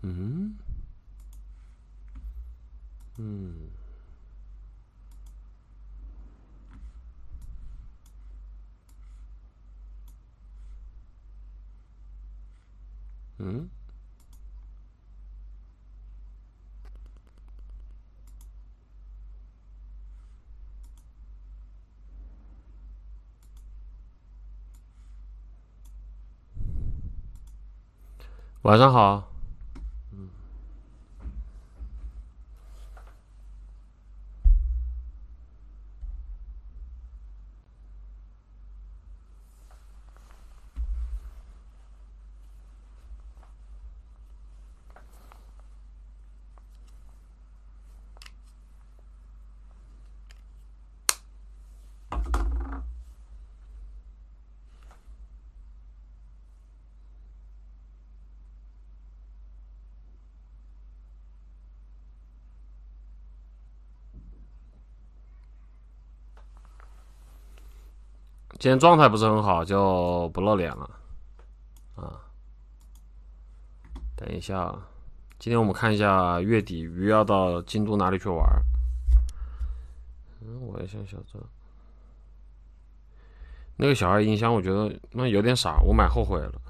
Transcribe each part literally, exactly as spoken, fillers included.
嗯嗯嗯，晚上好。今天状态不是很好，就不露脸了啊。等一下，今天我们看一下月底鱼要到京都哪里去玩。嗯，我也想晓得。那个小爱音箱，我觉得那有点傻，我买后悔了。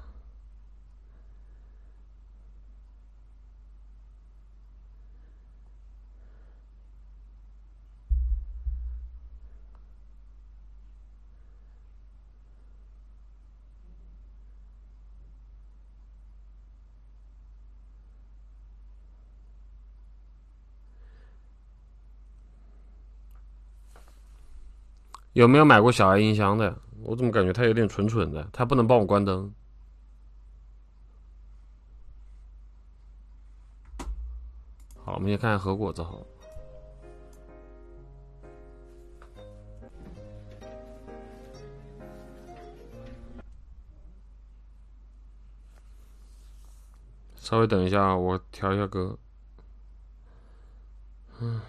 有没有买过小爱音箱的？我怎么感觉它有点蠢蠢的？它不能帮我关灯。好，我们先看看核果子好。稍微等一下，我调一下歌。嗯，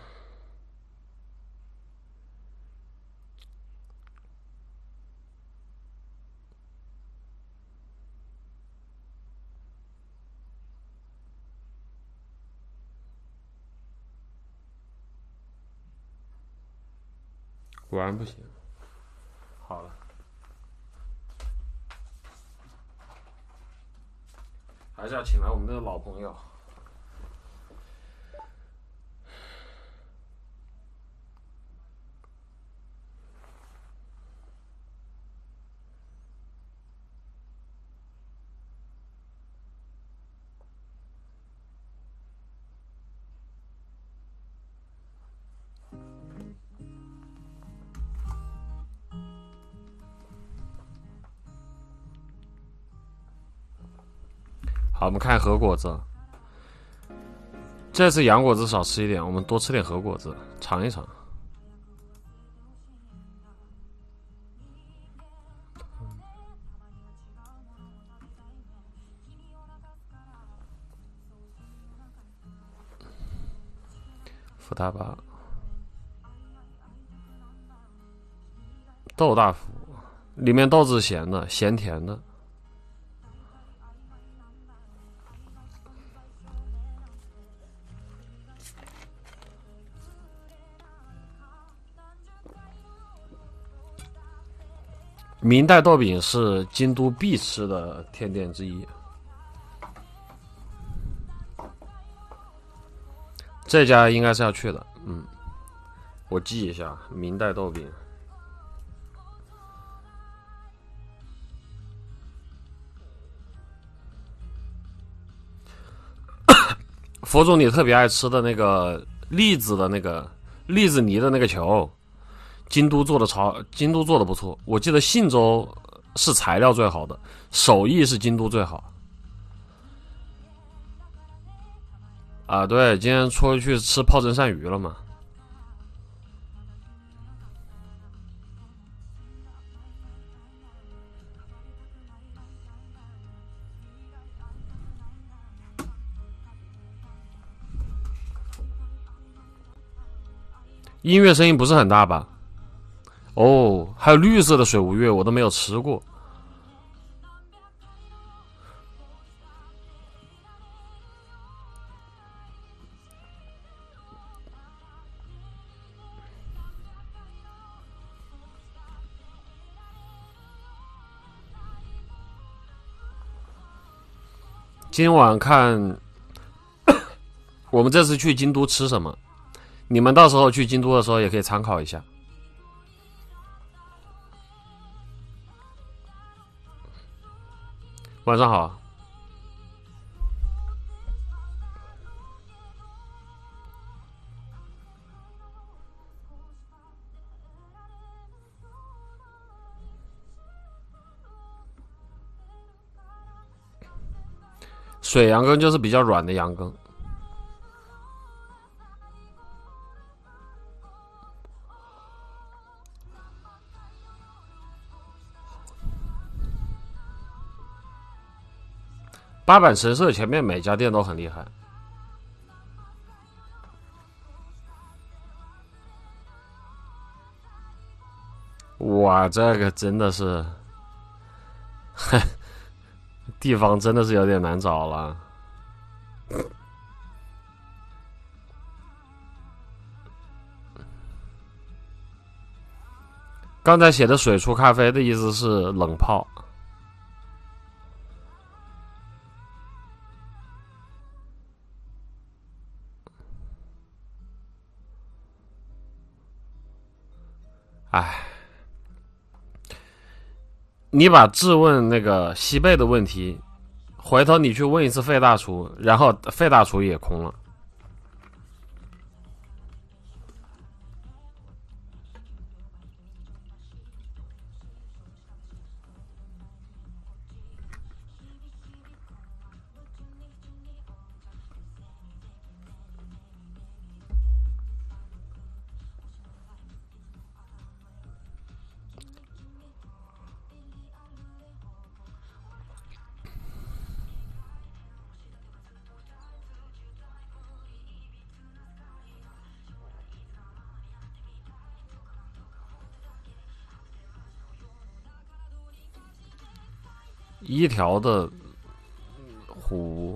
果然不行。好了，还是要请来我们的老朋友。好，我们看核果子。这次洋果子少吃一点，我们多吃点核果子，尝一尝。福大巴豆大福，里面豆子咸的，咸甜的。明代豆饼是京都必吃的甜点之一，这家应该是要去的。嗯，我记一下，明代豆饼。佛祖，你特别爱吃的那个栗子的那个栗子泥的那个球，京都做的超，京都做的不错。我记得信州是材料最好的，手艺是京都最好。啊，对，今天出去吃泡蒸鳝鱼了嘛？音乐声音不是很大吧？哦，还有绿色的水无月，我都没有吃过。 今晚看我们这次去京都吃什么，你们到时候去京都的时候也可以参考一下。晚上好。水羊羹就是比较软的羊羹。八坂神社前面每家店都很厉害。哇，这个真的是，地方真的是有点难找了。刚才写的水出咖啡的意思是冷泡。哎，你把质问那个西贝的问题，回头你去问一次费大厨，然后费大厨也空了。一条的湖，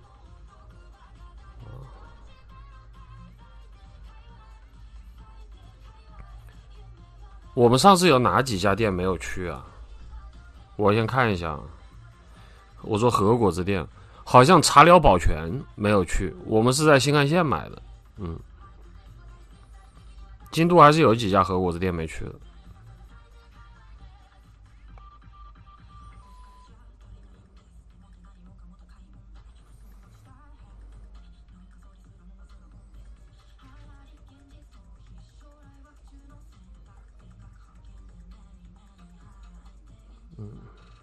我们上次有哪几家店没有去啊？我先看一下。我说和果子店，好像茶寮保全没有去，我们是在新干线买的。嗯，京都还是有几家和果子店没去的。嗯，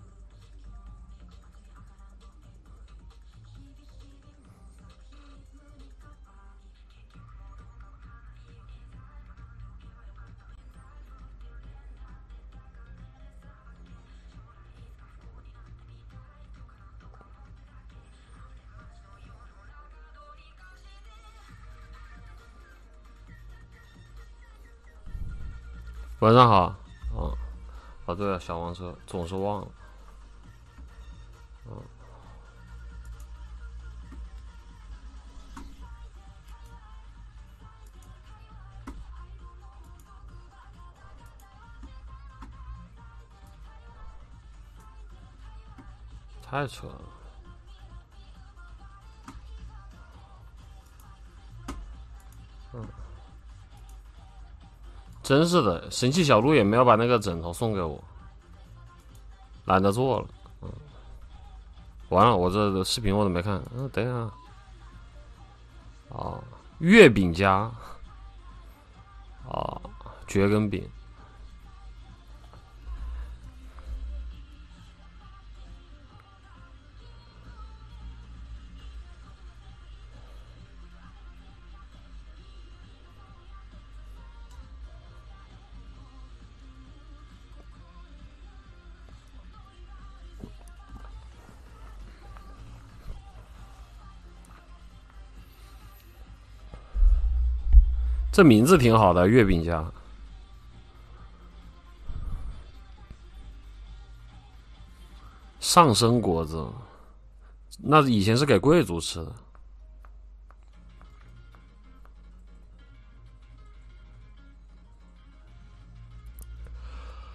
晚上好。哦，哦对了，小黄车总是忘了。嗯，太扯了。嗯，真是的，神奇小鹿也没有把那个枕头送给我，懒得做了。嗯，完了，我这视频我都没看。嗯，等一下。哦，月饼家。哦，蕨根饼。这名字挺好的，月饼家。上升果子，那以前是给贵族吃的。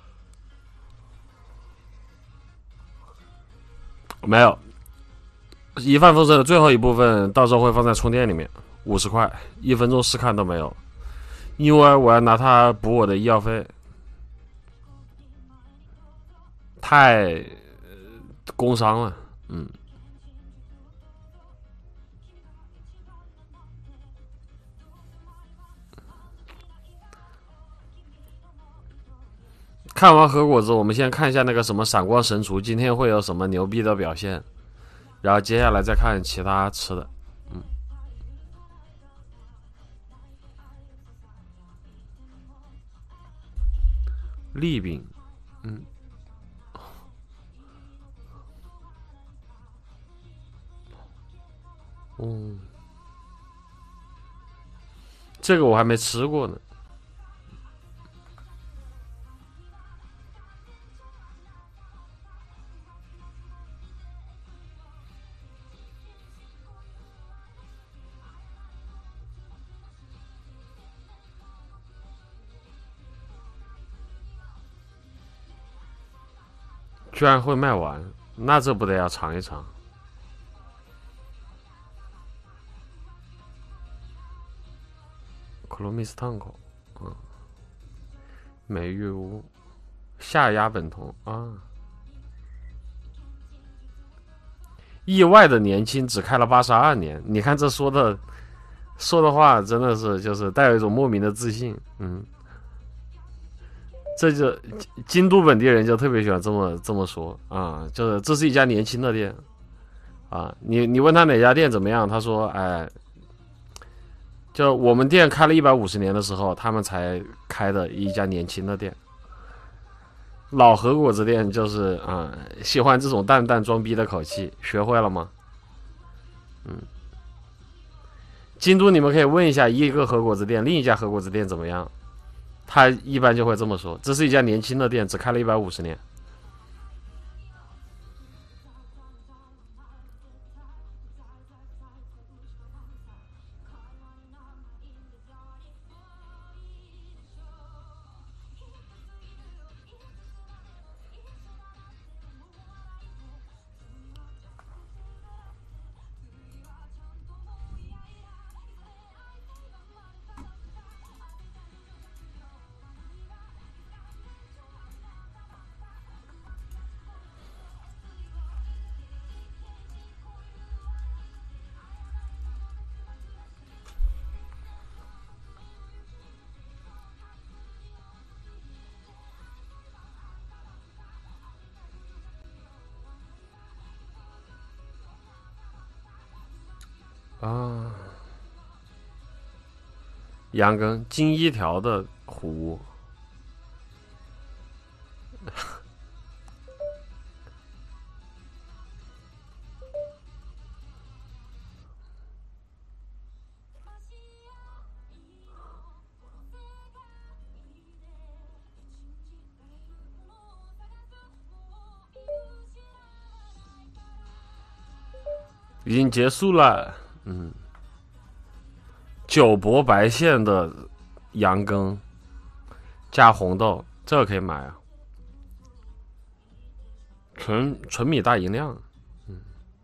没有， 一帆风顺的最后一部分到时候会放在充电里面，五十块，一分钟试看都没有，因为我要拿它补我的医药费，太工伤了，嗯。看完核果子，我们先看一下那个什么闪光神厨今天会有什么牛逼的表现，然后接下来再看其他吃的。嗯，栗饼，嗯，哦，这个我还没吃过呢。居然会卖完，那这不得要尝一尝。克罗米斯烫口，嗯，美玉屋，下压本酮啊，意外的年轻，只开了八十二年。你看这说的说的话，真的是就是带有一种莫名的自信，嗯。这就京都本地人就特别喜欢这么这么说啊，就是这是一家年轻的店啊。你你问他哪家店怎么样，他说哎，就我们店开了一百五十年的时候，他们才开的一家年轻的店。老和果子店就是啊，喜欢这种淡淡装逼的口气，学会了吗？嗯，京都你们可以问一下一个和果子店，另一家和果子店怎么样？他一般就会这么说，这是一家年轻的店，只开了一百五十年。啊，羊羹金一条的壶，已经结束了。嗯，九博白线的羊羹加红豆，这个可以买啊。纯纯米大吟酿，嗯，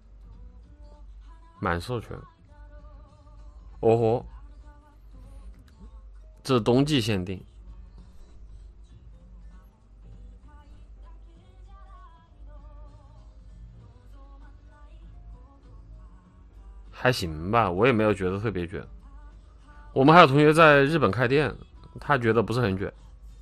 满授权。哦吼，这是冬季限定，还行吧，我也没有觉得特别卷。我们还有同学在日本开店，他觉得不是很卷。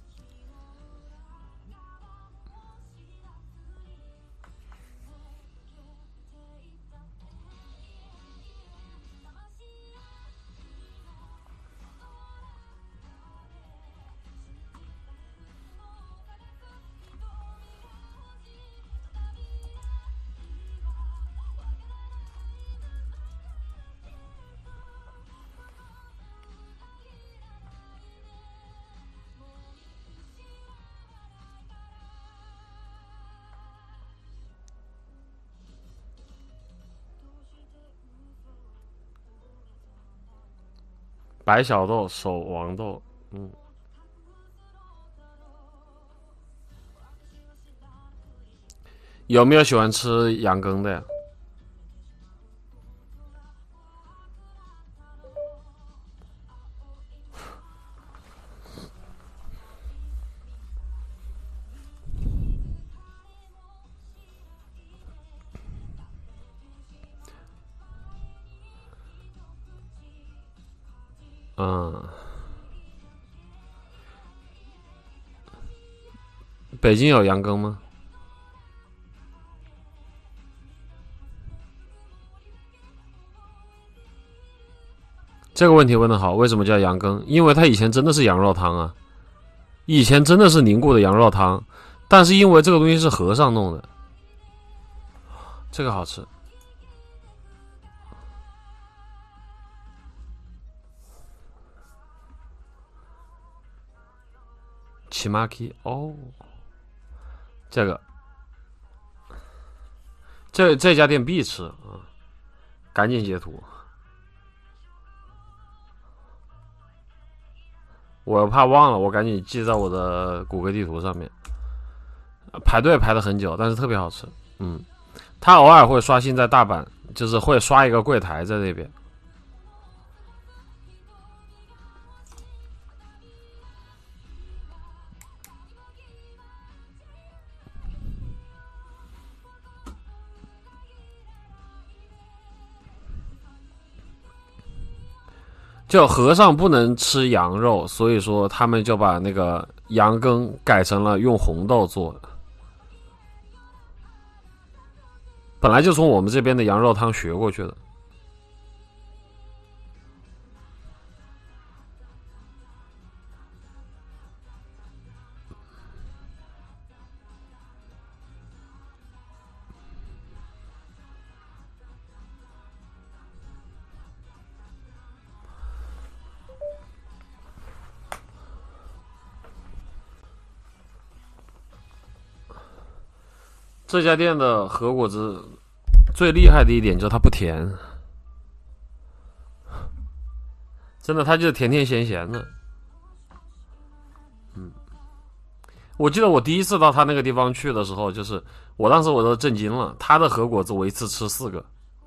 白小豆、手王豆，嗯，有没有喜欢吃羊羹的呀？ 嗯，北京有羊羹吗？这个问题问得好，为什么叫羊羹？因为它以前真的是羊肉汤啊，以前真的是凝固的羊肉汤，但是因为这个东西是和尚弄的，这个好吃。奇玛 k 哦，这个这这家店必吃啊，赶紧截图。我怕忘了，我赶紧记在我的谷歌地图上面。排队排了很久，但是特别好吃。嗯，他偶尔会刷新在大阪，就是会刷一个柜台在那边。就和尚不能吃羊肉，所以说他们就把那个羊羹改成了用红豆做的。本来就从我们这边的羊肉汤学过去的。这家店的和果子最厉害的一点就是它不甜，真的，它就是甜甜咸咸的。嗯，我记得我第一次到他那个地方去的时候，就是我当时我都震惊了，他的和果子我一次吃四个，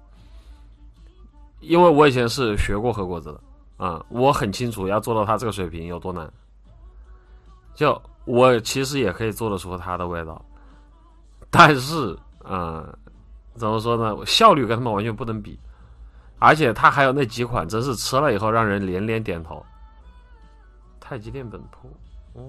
因为我以前是学过和果子的啊、嗯，我很清楚要做到他这个水平有多难。就我其实也可以做得出它的味道，但是啊、呃，怎么说呢？效率跟他们完全不能比，而且它还有那几款，真是吃了以后让人连连点头。太极殿本铺，哦，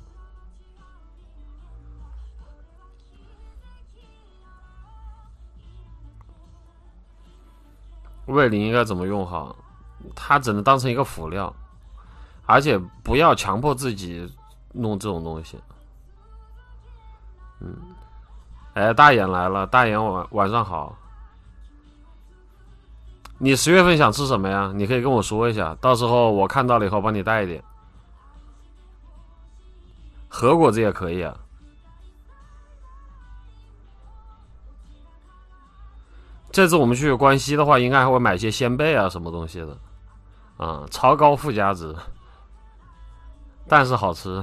味淋应该怎么用好？它只能当成一个辅料，而且不要强迫自己弄这种东西。嗯，哎，大眼来了，大眼晚晚上好。你十月份想吃什么呀？你可以跟我说一下，到时候我看到了以后帮你带一点。和果子也可以啊。这次我们去关西的话，应该还会买些鲜贝啊，什么东西的，啊、嗯，超高附加值，但是好吃。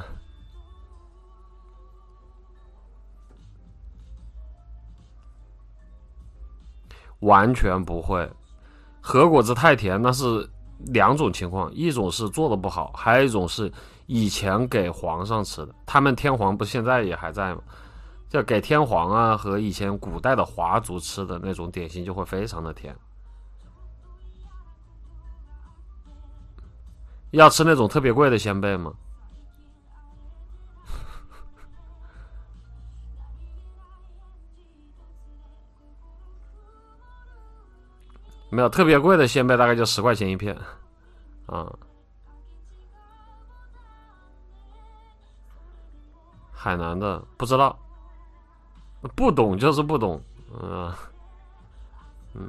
完全不会，和果子太甜，那是两种情况，一种是做的不好，还有一种是以前给皇上吃的。他们天皇不现在也还在吗？就给天皇啊和以前古代的华族吃的那种点心就会非常的甜。要吃那种特别贵的鲜贝吗？没有，特别贵的鲜贝大概就十块钱一片啊。海南的不知道，不懂就是不懂，嗯、呃、嗯。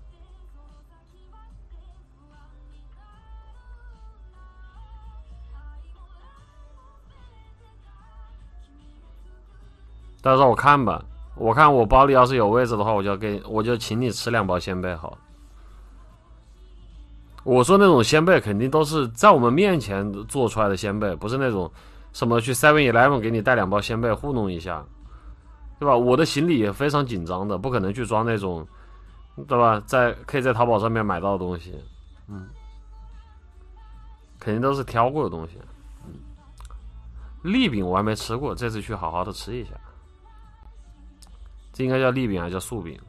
到时候我看吧，我看我包里要是有位置的话，我就给我就请你吃两包鲜贝好。我说那种鲜贝肯定都是在我们面前做出来的鲜贝，不是那种什么去 seven eleven 给你带两包鲜贝糊弄一下，对吧？我的行李也非常紧张的，不可能去装那种，对吧？在可以在淘宝上面买到的东西，嗯，肯定都是挑过的东西。嗯，栗饼我还没吃过，这次去好好的吃一下。这应该叫栗饼还是叫素饼？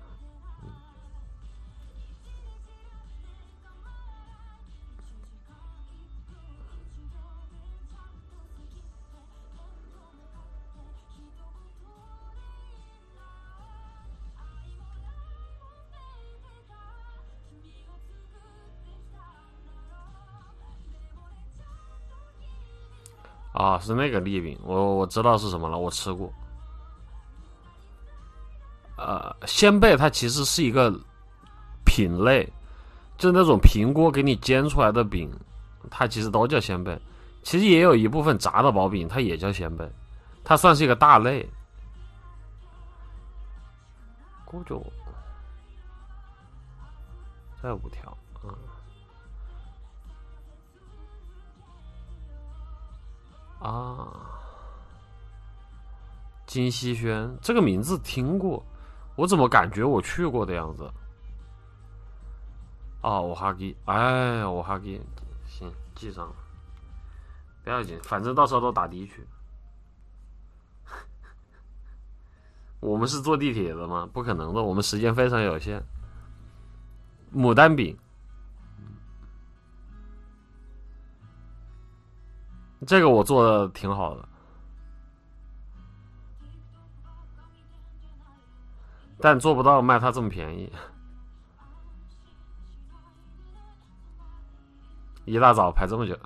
啊，是那个栗饼，我我知道是什么了，我吃过。呃，鲜贝它其实是一个品类，就是那种平锅给你煎出来的饼，它其实都叫鲜贝。其实也有一部分炸的薄饼，它也叫鲜贝，它算是一个大类。锅就再五条，嗯。啊，金希轩这个名字听过，我怎么感觉我去过的样子？啊，我哈基，哎，我哈基，行，记上了，不要紧，反正到时候都打的去。我们是坐地铁的吗？不可能的，我们时间非常有限。牡丹饼，这个我做的挺好的，但做不到卖它这么便宜。一大早排这么久。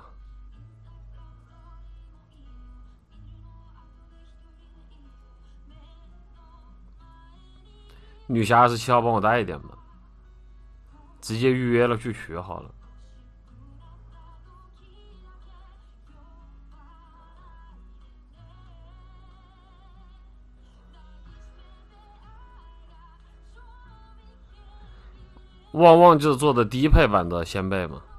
女侠二十七号帮我带一点吧，直接预约了去取好了。旺旺就是做的低配版的鲜贝嘛。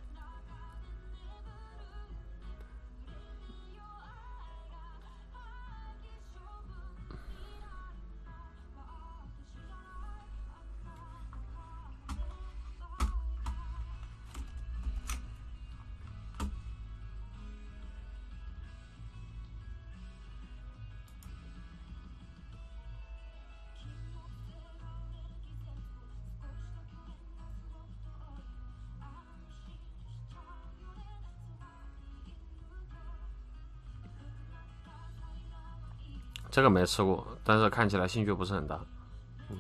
这个没吃过，但是看起来兴趣不是很大。嗯，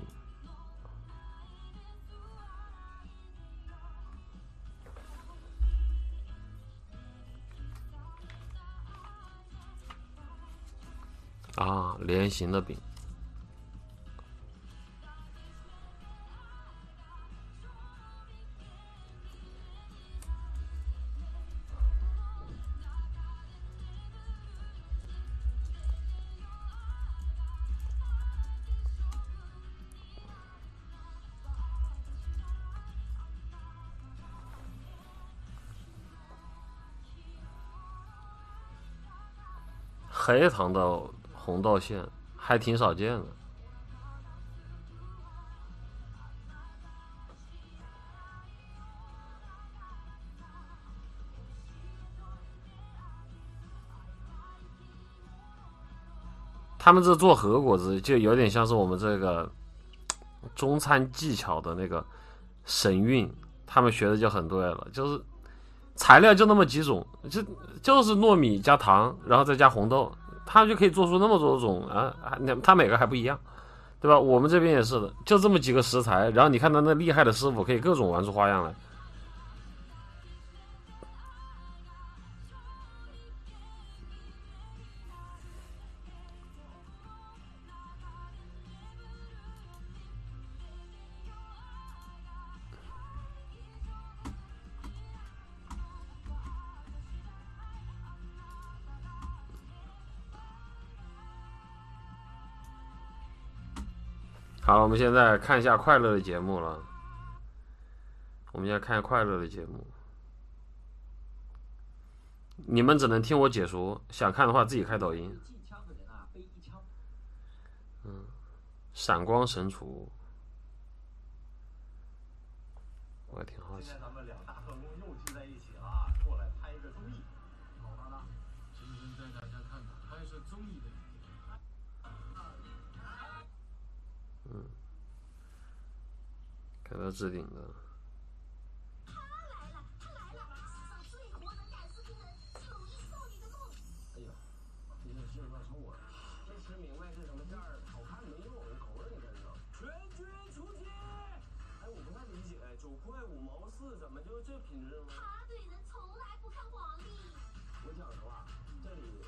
啊，莲形的饼。黑糖的红豆馅还挺少见的。他们这做和果子就有点像是我们这个中餐技巧的那个神韵，他们学的就很对了，就是材料就那么几种，就就是糯米加糖，然后再加红豆，他就可以做出那么多种啊，他每个还不一样，对吧？我们这边也是的，就这么几个食材，然后你看他那厉害的师傅可以各种玩出花样来。好了，我们现在看一下快乐的节目了。我们现在看快乐的节目，你们只能听我解说，想看的话自己开抖音。嗯，闪光神厨，我还挺好奇。嗯，看到置顶的。 他对人从来不看黄历。我讲实话，这里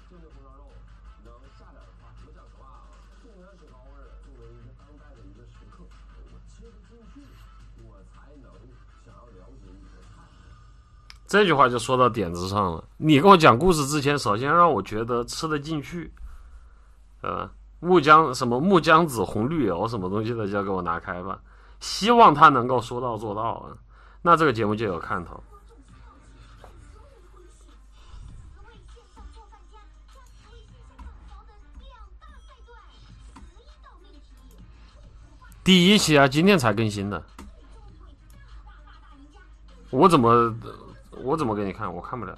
这句话就说到点子上了。你跟我讲故事之前，首先让我觉得吃得进去，呃，木姜什么木姜子红绿油什么东西的，就要给我拿开吧。希望他能够说到做到啊，那这个节目就有看头。第一期啊，今天才更新的。我怎么我怎么给你看？我看不了。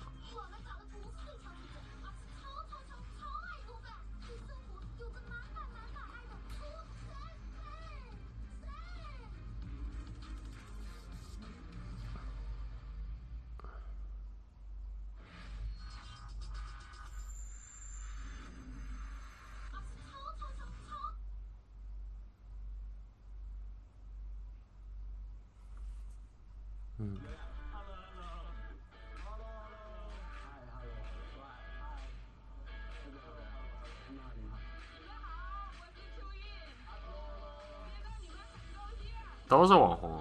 嗯。都是网红。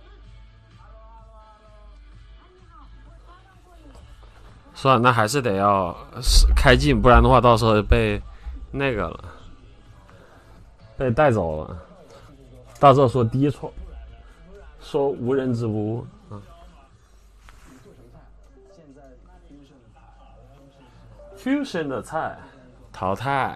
算了，那还是得要开镜，不然的话到时候被那个了，被带走了。到时候说低错，说无人之屋。嗯。fusion 的菜淘汰。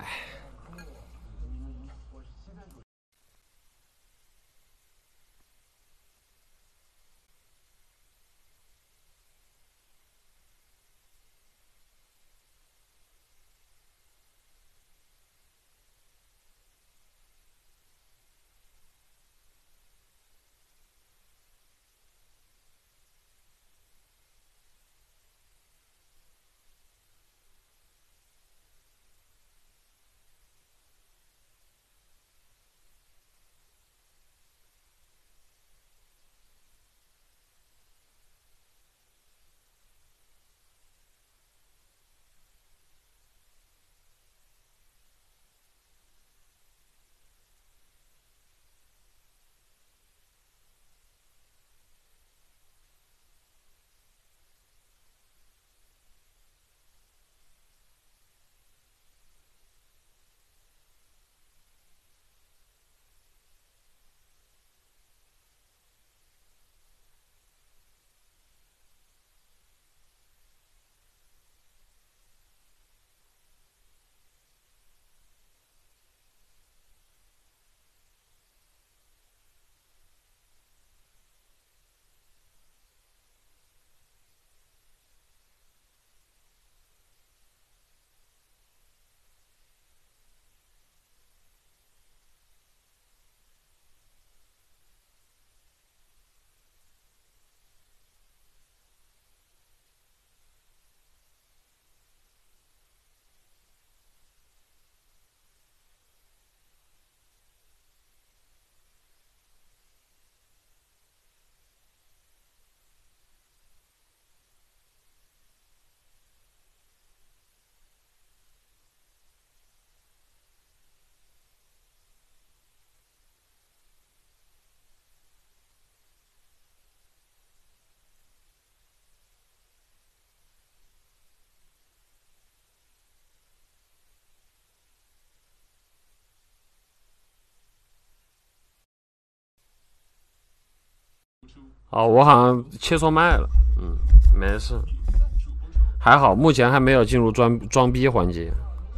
哦，我好像切错麦了。嗯，没事，还好，目前还没有进入装装逼环节。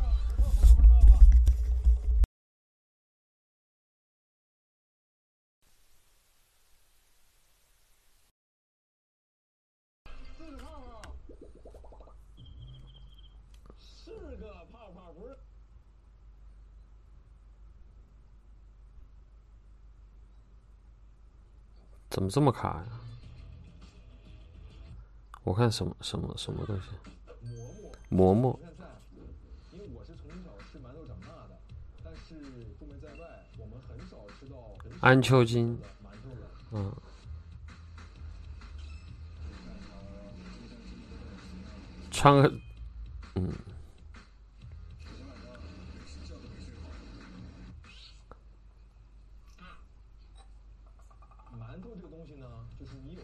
怎么这么卡呀？我看什么什么什么东西？馍馍。因为我是从小吃馒头长大的，但是出门在外，我们很少吃到安丘筋。嗯。川，嗯。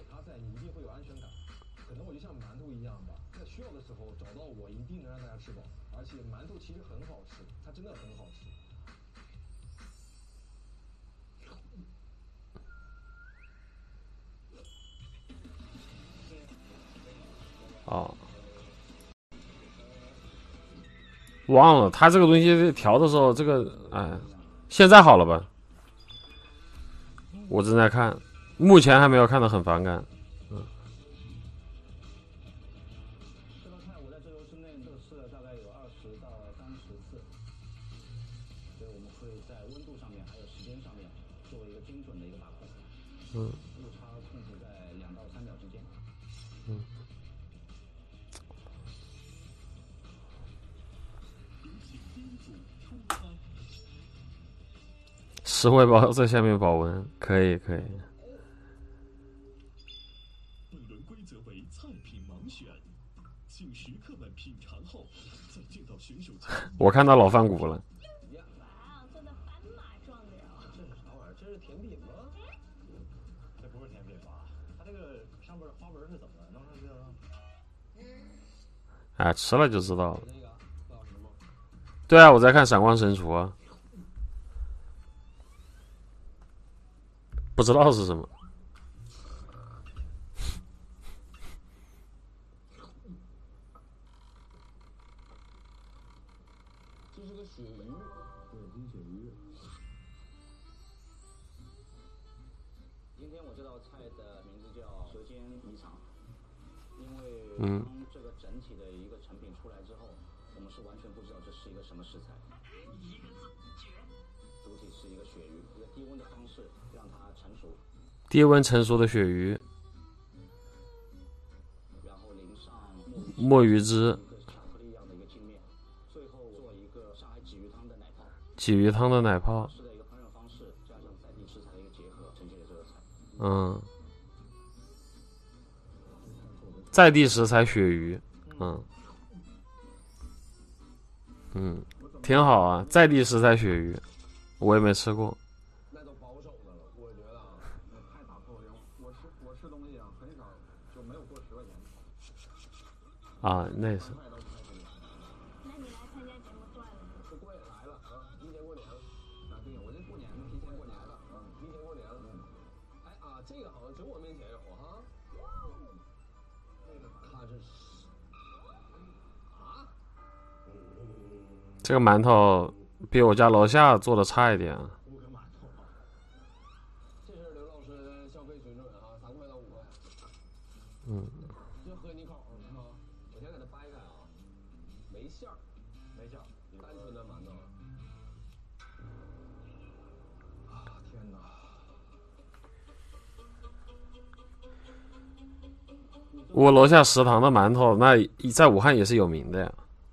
他在，你一定会有安全感。可能我就像馒头一样吧，在需要的时候找到我，一定能让大家吃饱。而且馒头其实很好吃，它真的很好吃。 哦，忘了，它这个东西调的时候，这个哎，现在好了吧？我正在看，目前还没有看得很反感。嗯。 这道菜我在这周之内测试了大概有二十到三十次，所以我们会在温度上面还有时间上面做一个精准的一个把控。 嗯。 误差控制在两到三秒之间。 嗯。实惠包在下面保温，可以可以。 本轮规则为菜品盲选，请食客们品尝后，在见到选手前， 我看到老饭骨了。 哇，做的斑马状的呀！ 这是啥玩意儿？这是甜品吗？ 这不是甜品吧？它这个上面的花纹是怎么弄上去的呢？ 哎，吃了就知道了。 那个叫什么？ 对啊，我在看《闪光神厨》啊。不知道是什么。 这是个鳕鱼，对，金鳕鱼。 今天我这道菜的名字叫舌尖迷肠，因为嗯， 当这个整体的一个成品出来之后，我们是完全不知道这是一个什么食材。主体是一个鳕鱼，一个低温的方式让它成熟。 低温成熟的鳕鱼， 然后淋上墨鱼汁， 一个巧克力一样的一个镜面，最后做一个上海鲫鱼汤的奶泡。 鲫鱼汤的奶泡。 是的一个烹饪方式，加上在地食材的一个结合，呈现的这个菜。 嗯。在地食材鳕鱼，嗯。嗯，挺好啊，在地食材鳕鱼，我也没吃过。 那都保守的了，我觉得啊，那太打破了。我吃我吃东西啊，很少就没有过十块钱。 啊，那是。 那你来参加节目算了。 是过来了啊，提前过年了。啊，对，我这过年提前过年了，嗯，提前过年了。嗯。哎啊，这个好像只有我面前有哈。那个他这是啊。 这个馒头比我家楼下做的差一点。 五个馒头啊，这是刘老师的消费水准啊，三块到五块。 嗯。 就喝你口是吗？我先给它掰开啊，没馅儿，没馅儿，单纯的馒头。啊天哪！ 我楼下食堂的馒头，那在武汉也是有名的呀。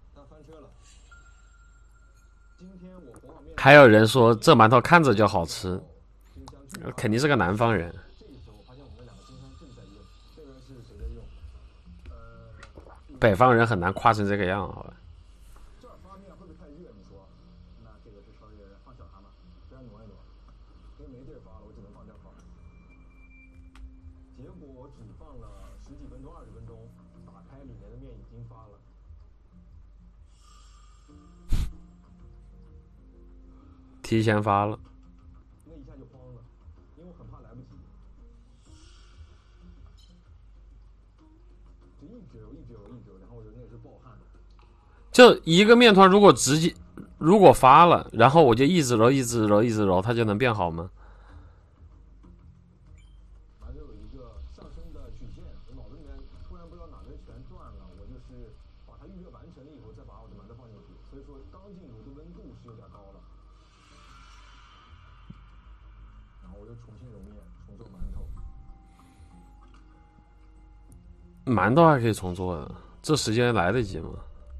还有人说这馒头看着就好吃，肯定是个南方人。北方人很难夸成这个样，好吧？ 这儿发面会不会太热？你说？那这个是稍微放小它吧，这样挪一挪，因为没地儿发了，我只能放这儿发。结果我只放了十几分钟、二十分钟，打开里面的面已经发了。 提前发了。 那一下就慌了，因为我很怕来不及。就一直揉，一直揉，一直揉，然后我就那是爆汗。 就一个面团，如果直接如果发了，然后我就一直揉，一直揉，一直揉，它就能变好吗？ 还有一个上升的曲线，我脑子里面突然不知道哪根弦转了，我就是把它预热完成了以后，再把我的馒头放进去，所以说刚进炉的温度是有点高了。然后我又重新揉面，重做馒头。 馒头还可以重做的，这时间来得及吗？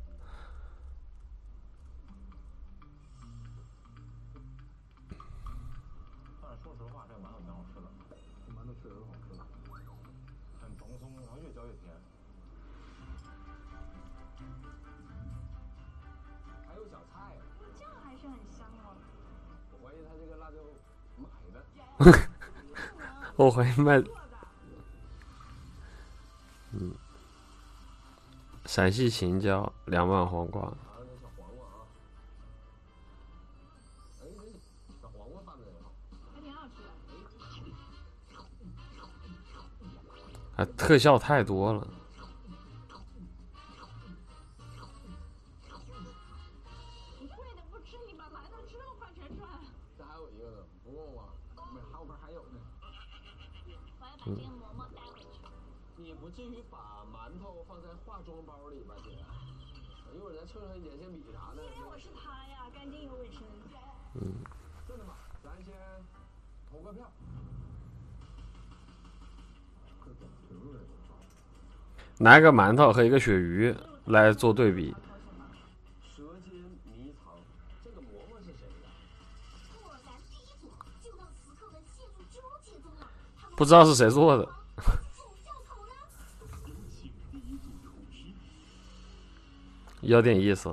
但是说实话，这个馒头挺好吃的。 这馒头确实好吃， 很蓬松，然后越嚼越甜。 还有小菜， 这样还是很香哦。 我怀疑他这个辣椒买的。 我怀疑卖陕西秦椒两万黄瓜。 还有那小黄瓜啊，哎，这小黄瓜拌的也好， 还挺好吃的。 啊，特效太多了。 你贵的不吃，你把馒头吃了换成串。 这还有一个呢，不够吗？没，还有不是还有呢。 我要把这个馍馍带回去。 你不至于把馒头放在化妆包里吧，姐？一会儿再称上眼线笔啥的。 因为我是他呀，干净又卫生。 嗯， 这的吧，咱先投个票。 拿一个馒头和一个鳕鱼来做对比。 舌尖迷藏，这个馍馍是谁的？ 果然第一组就让食客们陷入纠结中了。 不知道是谁做的。有点意思。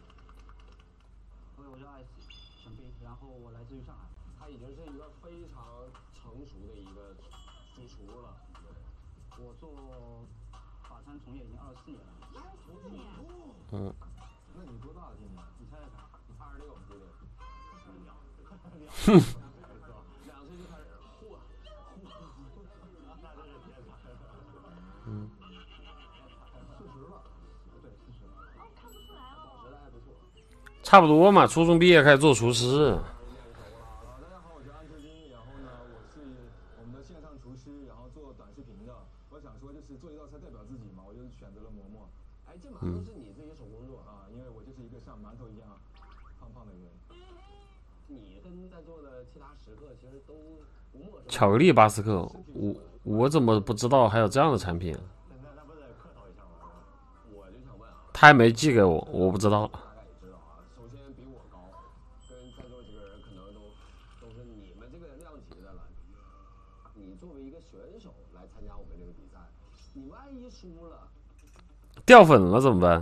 所以我叫艾斯沈斌，然后我来自于上海。 他已经是一个非常成熟的一个主厨了。 我做法餐从业已经二十四年了。 二十四年。 嗯。 那你多大了今年？ 你猜猜看， 你二十六，对不对？ 哼。 两岁就开始，嚯！那真是天才。 嗯。 四十了，对，四十了。 哦，看不出来哦。 保持的还不错。 差不多嘛，初中毕业开始做厨师。 啊，大家好，我是安志金，然后呢，我是我们的线上厨师，然后做短视频的。我想说，就是做一道菜代表自己嘛，我就选择了馍馍。哎，这馒头是你自己手工做啊？因为我就是一个像馒头一样胖胖的人。你跟在座的其他食客其实都不陌生。 巧克力巴斯克，我我怎么不知道还有这样的产品？ 那那不得客套一下吗？我就想问啊， 他还没寄给我，我不知道。 大概也知道啊，首先比我高，跟在座几个人可能都都是你们这个量级的了。你作为一个选手来参加我们这个比赛，你万一输了， 掉粉了怎么办？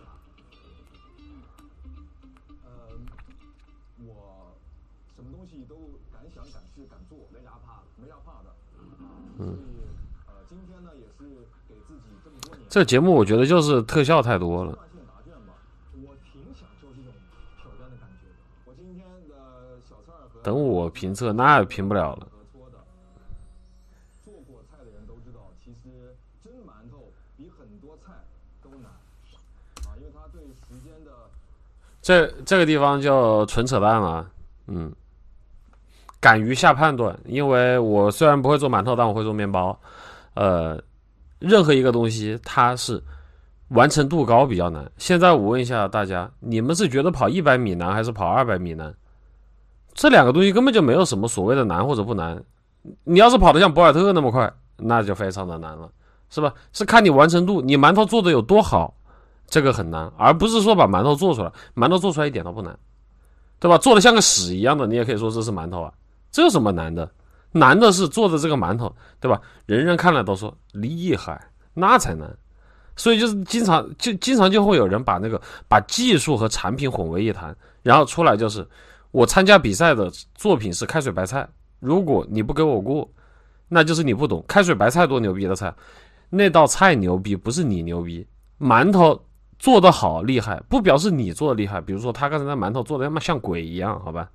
呃，我什么东西都敢想敢试敢做，没啥怕的，没啥怕的。所以呃，今天呢也是给自己这么多年。 这个节目我觉得就是特效太多了。 惯性答卷吧，我挺享受这种挑战的感觉的。我今天的小菜和等我评测那也评不了了。 做过菜的人都知道，其实蒸馒头比很多菜都难啊，因为它对时间的。 这这个地方就纯扯淡了。嗯，敢于下判断，因为我虽然不会做馒头，但我会做面包。呃，任何一个东西它是完成度高比较难。现在我问一下大家，你们是觉得跑一百米难还是跑二百米难？这两个东西根本就没有什么所谓的难或者不难。你要是跑得像博尔特那么快，那就非常的难了，是吧？是看你完成度，你馒头做的有多好，这个很难，而不是说把馒头做出来。馒头做出来一点都不难，对吧？做的像个屎一样的，你也可以说这是馒头啊，这有什么难的？难的是做的这个馒头，对吧？人人看了都说厉害，那才难。所以就是经常就经常就会有人把那个把技术和产品混为一谈，然后出来就是我参加比赛的作品是开水白菜，如果你不给我过，那就是你不懂。开水白菜多牛逼的菜，那道菜牛逼不是你牛逼。馒头做得好厉害，不表示你做的厉害。比如说他刚才那馒头做的他妈像鬼一样，好吧？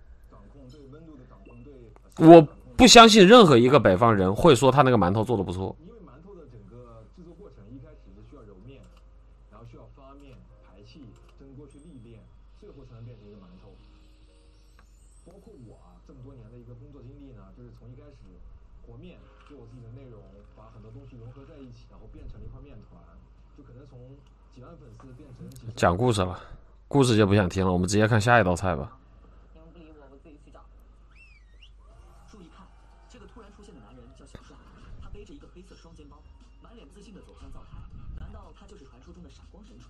我不相信任何一个北方人会说他那个馒头做的不错。 因为馒头的整个制作过程一开始是需要揉面，然后需要发面、排气、蒸锅去历练，最后才能变成一个馒头。包括我啊，这么多年的一个工作经历呢，就是从一开始和面做我自己的内容，把很多东西融合在一起，然后变成了一块面团，就可能从几万粉丝变成几十。 讲故事了，故事就不想听了，我们直接看下一道菜吧。 你们不理我，我自己去找。注意看，这个突然出现的男人叫小帅，他背着一个黑色双肩包，满脸自信地走向灶台。难道他就是传说中的闪光神厨？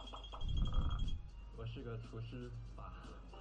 我是个厨师吧。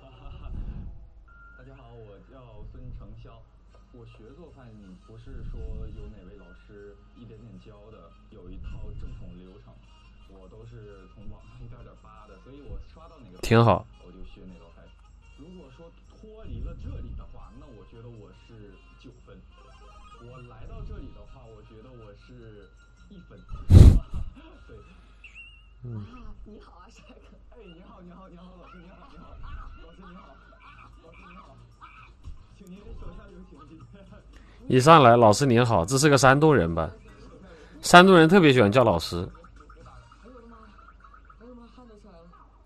大家好，我叫孙成霄。我学做饭不是说有哪位老师一点点教的，有一套正统流程，我都是从网上一点点扒的，所以我刷到哪个挺好， 我就学哪道菜。如果说脱离了这里的话，那我觉得我是九分；我来到这里的话，我觉得我是一分。对， 嗯，你好啊，帅哥。 哎，你好，你好，你好，老师你好，你好，老师你好，老师你好，请您手下留情。 一上来老师您好，这是个山东人吧？山东人特别喜欢叫老师。 哎呦我的妈！哎呦妈，汗都出来了。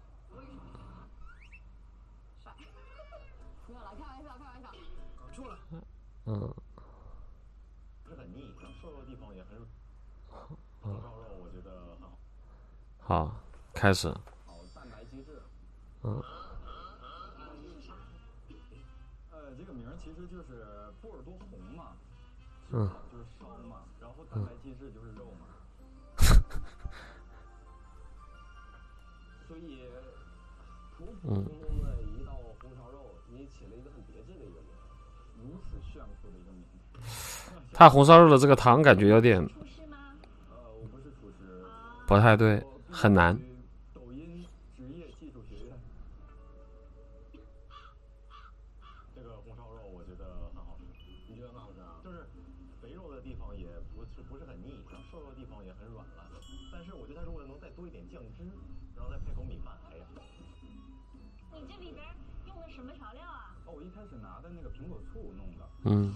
帅。没有了，开玩笑，开玩笑。 搞错了。 嗯。 是很腻，然后瘦肉的地方也很红烧肉，我觉得很好。 好，开始。 好，蛋白机制。 嗯。 呃，这个名儿其实就是波尔多红嘛， 嗯， 就是烧嘛，然后蛋白机制就是肉嘛。 所以普普通通的一道红烧肉，你起了一个很别致的一个名， 如此炫酷的一个名字。 他红烧肉的这个汤感觉有点厨师吗？ 呃，我不是厨师。 不太对，很难。 抖音职业技术学院。 这个红烧肉我觉得很好吃，你觉得很好吃啊？就是肥肉的地方也不是不是很腻，然后瘦肉的地方也很软烂，但是我觉得它如果能再多一点酱汁，然后再配口米饭，哎呀。 你这里边用的什么调料啊？ 哦，我一开始拿的那个苹果醋弄的。 嗯。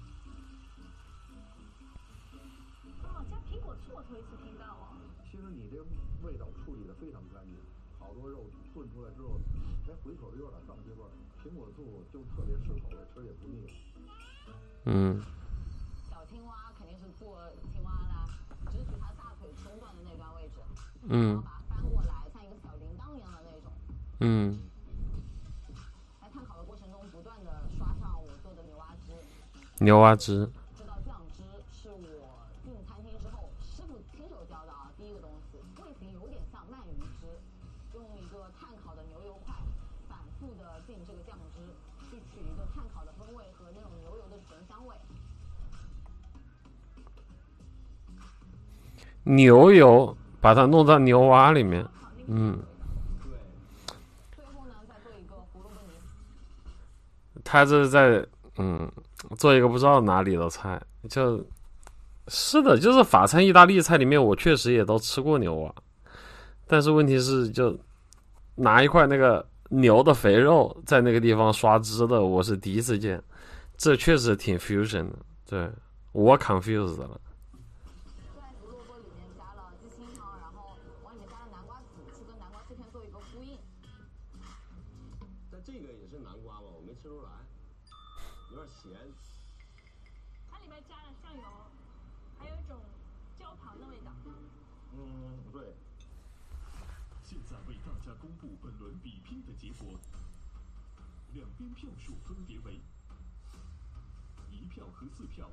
哦，加苹果醋我头一次听到哦。 其实你这味道处理的非常干净，好多肉炖出来之后，哎，回口有点上劲味儿，苹果醋就特别适口味，吃也不腻。 嗯。 小青蛙肯定是做青蛙啦，只取它大腿中段的那段位置， 嗯， 然后把它翻过来，像一个小铃铛一样的那种。 嗯。 在炭烤的过程中，不断的刷上我做的牛蛙汁。 牛蛙汁。 这道酱汁是我进餐厅之后师傅亲手教的啊，第一个东西，味型有点像鳗鱼汁，用一个炭烤的牛油块，反复的进这个酱汁，去取一个炭烤的风味和那种牛油的醇香味。 牛油把它弄到牛蛙里面，嗯。 对。 最后呢，再做一个胡萝卜泥。 他这是在嗯做一个不知道哪里的菜，就是的，就是法餐、意大利菜里面，我确实也都吃过牛蛙，但是问题是，就拿一块那个牛的肥肉在那个地方刷汁的，我是第一次见，这确实挺 fusion 的，对我 confused 了。 在胡萝卜里面加了鸡清汤，然后往里面加了南瓜籽，去跟南瓜碎片做一个呼应。 但这个也是南瓜吧，我没吃出来，有点咸。 它里面加了酱油，还有一种焦糖的味道。 嗯，对。 现在为大家公布本轮比拼的结果，两边票数分别为一票和四票。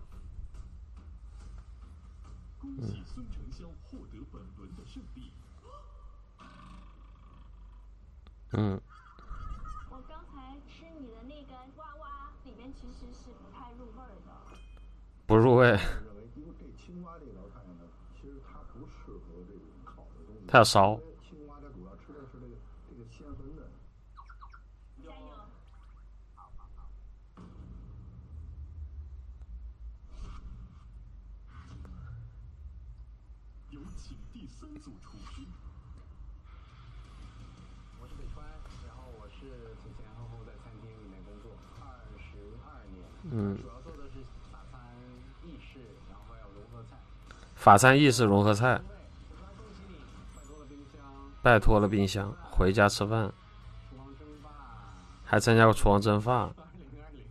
恭喜孙承霄获得本轮的胜利。 嗯。 我刚才吃你的那个蛙蛙，里面其实是不太入味儿的。 不入味。 认为，因为这青蛙这道菜呢，其实它不适合这种烤的东西。 它要烧。 青蛙它主要吃的是这个这个鲜粉的。 加油！ 有请第三组厨师。 我是北川，然后我是前前后后在餐厅里面工作二十二年， 嗯， 主要做的是法餐、意式，然后还有融合菜。 法餐、意式融合菜。 拜托了冰箱。 拜托了冰箱，回家吃饭。 厨房争霸。 还参加过厨房争霸。 二零二零。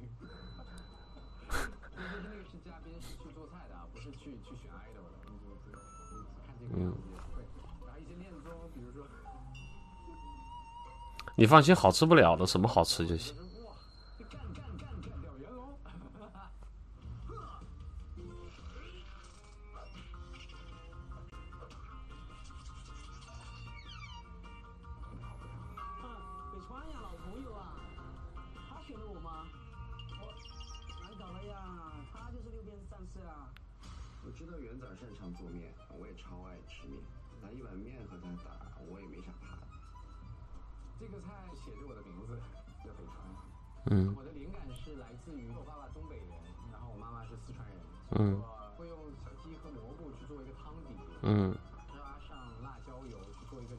那个是嘉宾是去做菜的，不是去去选 idol 的，你就你看这个样子也不会。然后一些恋综，比如说。 你放心，好吃不了的，什么好吃就行。 哇，干干干干掉元龙！ 北川呀，老朋友啊，他选的我吗？我难搞了呀，他就是六边战士啊。 我知道元仔擅长做面，我也超爱吃面，拿一碗面和他打，我也没啥怕的。 这个菜写着我的名字，叫北川。 嗯。 我的灵感是来自于我爸爸东北人，然后我妈妈是四川人。 嗯。 我会用小鸡和蘑菇去做一个汤底。 嗯。 加上辣椒油去做一个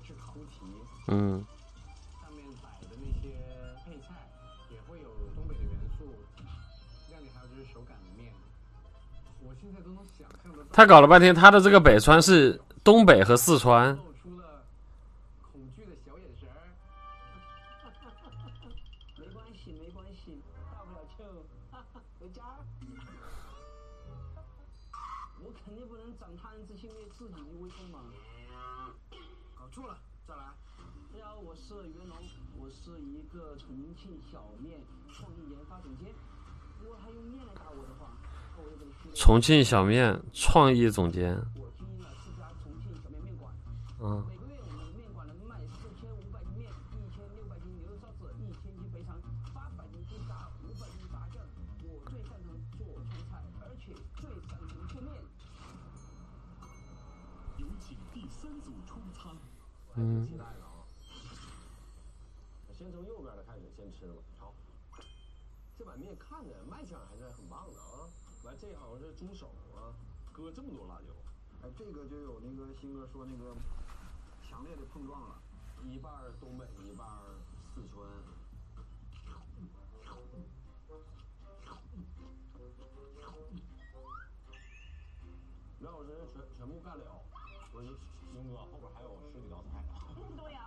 我现在都能想象得到。 他搞了半天，他的这个北川是东北和四川。 露出了恐惧的小眼神儿。 没关系，没关系，大不了就回家。我肯定不能长他人之心灭自己的威风嘛。 搞错了，再来。 大家好，我是袁龙，我是一个重庆小面创意研发总监。如果他用面来打我的话，那我就这个虚。 重庆小面创意总监。 我经营了四家重庆小面面馆。 嗯。 每个月我们面馆能卖四千五百斤面，一千六百斤牛肉臊子，一千斤肥肠，八百斤鸡杂，五百斤炸酱。我最擅长做川菜，而且最擅长做面。 有请第三组出餐。 嗯。 期待了啊！先从右边的开始，先吃吧。好，这碗面看着卖相还是很棒的啊。来，这好像是猪手啊，搁这么多辣椒。哎，这个就有那个新哥说那个强烈的碰撞了，一半东北，一半四川。梁老师全全部干了，不是英哥后边还有十几道菜呢。 那么多呀？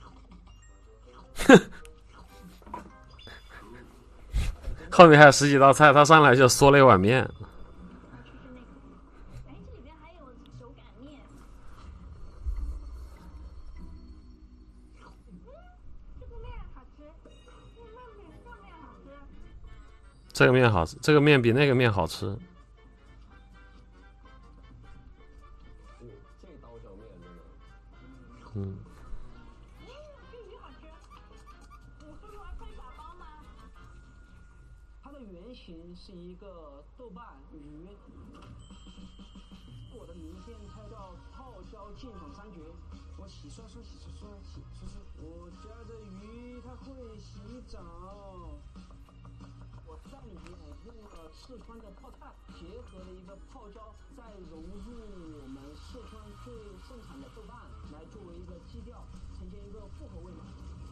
后面还有十几道菜，他上来就嗦了一碗面。 哎，这里边还有手擀面。嗯，这个面好吃，这个面比这个面好吃。 这个面好吃，这个面比那个面好吃。 这刀削面真的。 嗯。 嗯，这鱼好吃。你说出来可以打包吗？ 它的原型是一个豆瓣鱼，我的名片菜叫泡椒进口三绝。我洗刷刷洗刷刷洗刷刷，我家的鱼它会洗澡。我在里面用了四川的泡菜，结合了一个泡椒，再融入我们四川最盛产的豆瓣，来作为一个基调，呈现一个复合味嘛。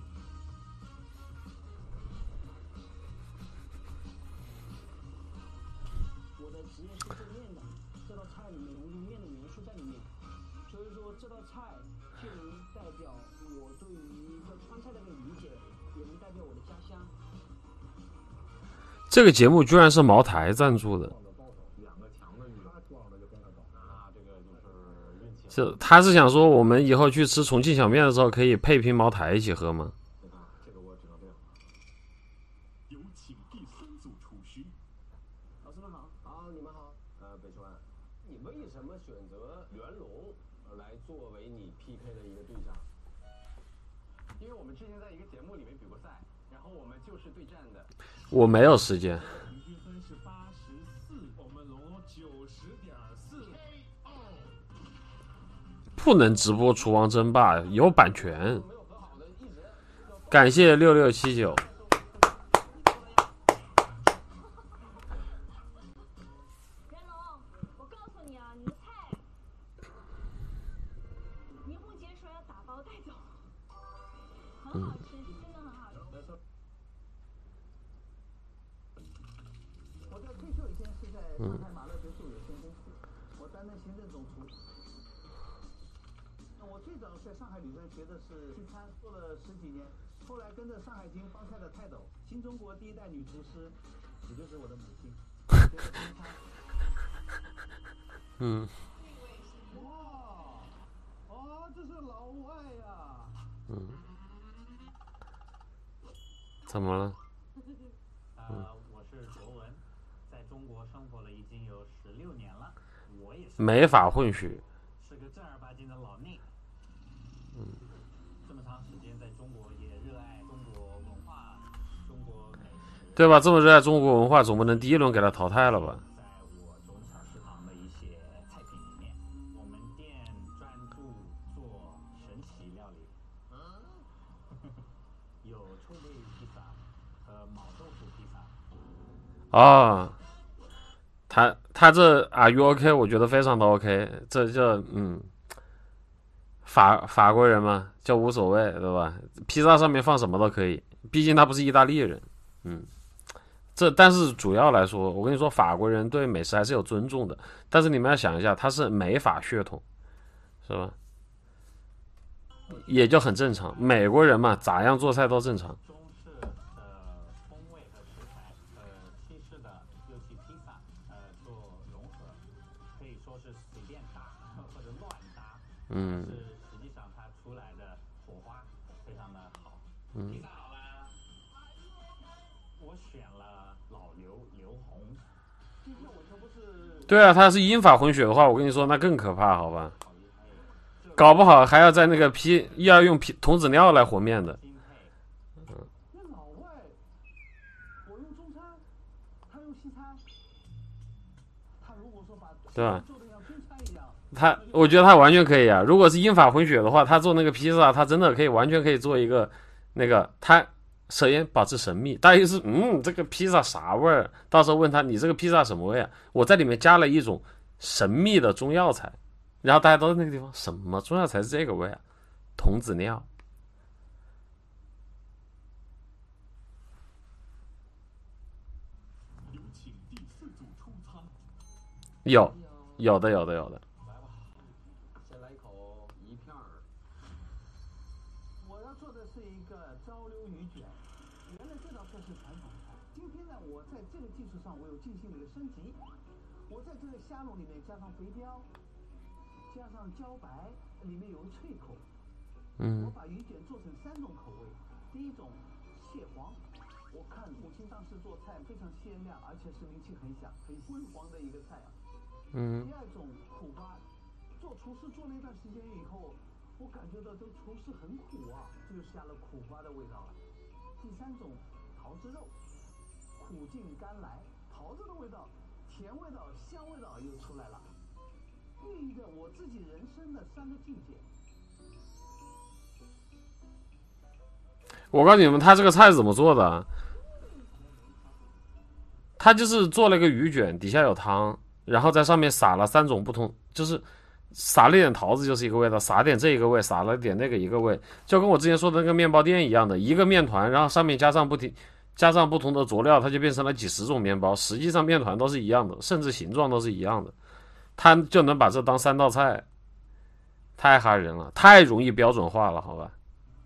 我的职业是做面的，这道菜里面融入面的元素在里面，所以说这道菜既能代表我对于一个川菜的一个理解，也能代表我的家乡。 这个节目居然是茅台赞助的。 两个强的鱼，他出好的就跟他搞，那这个就是运气。 是，他是想说我们以后去吃重庆小面的时候，可以配瓶茅台一起喝吗？ 这个我只能这样。 有请第三组厨师。 老师们好。 好，你们好。呃，北川，你为什么选择袁龙来作为你 P K 的一个对象？因为我们之前在一个节目里面比过赛，然后我们就是对战的。 我没有时间。 平均分是八十四，我们龙九十点四 K O。 不能直播厨王争霸，有版权。感谢六六七九。 袁龙，我告诉你啊，你的菜，倪虹洁说要打包带走，很好吃，真的很好吃。 我在退休以前是在上海马乐别墅有限公司，我担任行政总厨。那我最早在上海旅专学的是西餐，做了十几年，后来跟着上海京帮菜的泰斗，新中国第一代女厨师，也就是我的母亲。 嗯。 哇，哦，这是老外呀。 嗯。怎么了？ 呃，我是卓文，在中国生活了已经有十六年了，我也是没法混血。 是个正儿八经的老内。 嗯。 这么长时间在中国，也热爱中国文化、中国美食。 对吧？这么热爱中国文化，总不能第一轮给他淘汰了吧？ 在我中小食堂的一些菜品里面，我们店专注做神奇料理。有臭鳜鱼披萨和毛豆腐披萨。 哦，他他这 Are you OK？ 我觉得非常的 OK， 这这嗯，法法国人嘛，就无所谓，对吧？披萨上面放什么都可以，毕竟他不是意大利人，嗯， 这但是主要来说，我跟你说，法国人对美食还是有尊重的。但是你们要想一下，他是美法血统，是吧？也就很正常。美国人嘛，咋样做菜都正常。 中式的风味和食材，呃，西式的又去披萨，呃，做融合，可以说是随便搭或者乱搭。 嗯。 是实际上它出来的火花非常的好。 嗯。 披萨好啦，我选了老刘刘红。今天我这不是。 对啊，他是英法混血的话，我跟你说那更可怕，好吧？搞不好还要在那个皮要用皮童子尿来和面的。 那老外，我用中餐，他用西餐，他如果说把对吧？ 做的像中餐一样， 他我觉得他完全可以啊。如果是英法混血的话，他做那个披萨，他真的可以完全可以做一个那个他。首先保持神秘，大意是嗯，这个披萨啥味儿？到时候问他你这个披萨什么味啊？我在里面加了一种神秘的中药材。然后大家都在那个地方，什么中药材是这个味啊？童子尿。 有请第四组出餐。 有，有的，有的，有的。 来吧，先来一口鱼片儿。 我要做的是一个糟溜鱼卷。原来这道菜是传统菜，今天呢，我在这个基础上，我有进行了一个升级。我在这个虾蓉里面加上肥膘。加上茭白，里面有个脆口。 嗯。 我把鱼卷做成三种口味。第一种蟹黄，我看母亲当时做菜非常鲜亮，而且是名气很响、很辉煌的一个菜啊。 嗯。 第二种苦瓜，做厨师做了一段时间以后，我感觉到这厨师很苦啊，就下了苦瓜的味道了。第三种桃子肉，苦尽甘来，桃子的味道、甜味道、香味道又出来了。寓意着我自己人生的三个境界。 我告诉你们，他这个菜是怎么做的？他就是做了一个鱼卷，底下有汤，然后在上面撒了三种不同，就是撒了一点桃子就是一个味道，撒点这一个味，撒了点那个一个味，就跟我之前说的那个面包店一样的，一个面团，然后上面加上不停加上不同的佐料，它就变成了几十种面包。实际上面团都是一样的，甚至形状都是一样的。他就能把这当三道菜，太吓人了，太容易标准化了，好吧？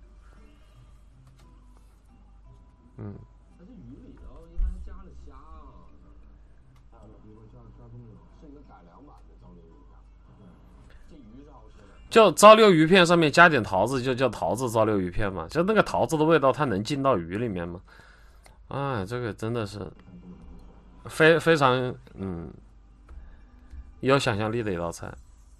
嗯。 但是鱼里头应该是加了虾啊，还有比如说像加工的，是一个改良版的糟溜鱼片。对，这鱼是好吃的。 就糟溜鱼片上面加点桃子，就叫桃子糟溜鱼片嘛。就那个桃子的味道，它能进到鱼里面吗？哎，这个真的是非非常嗯。有想象力的一道菜。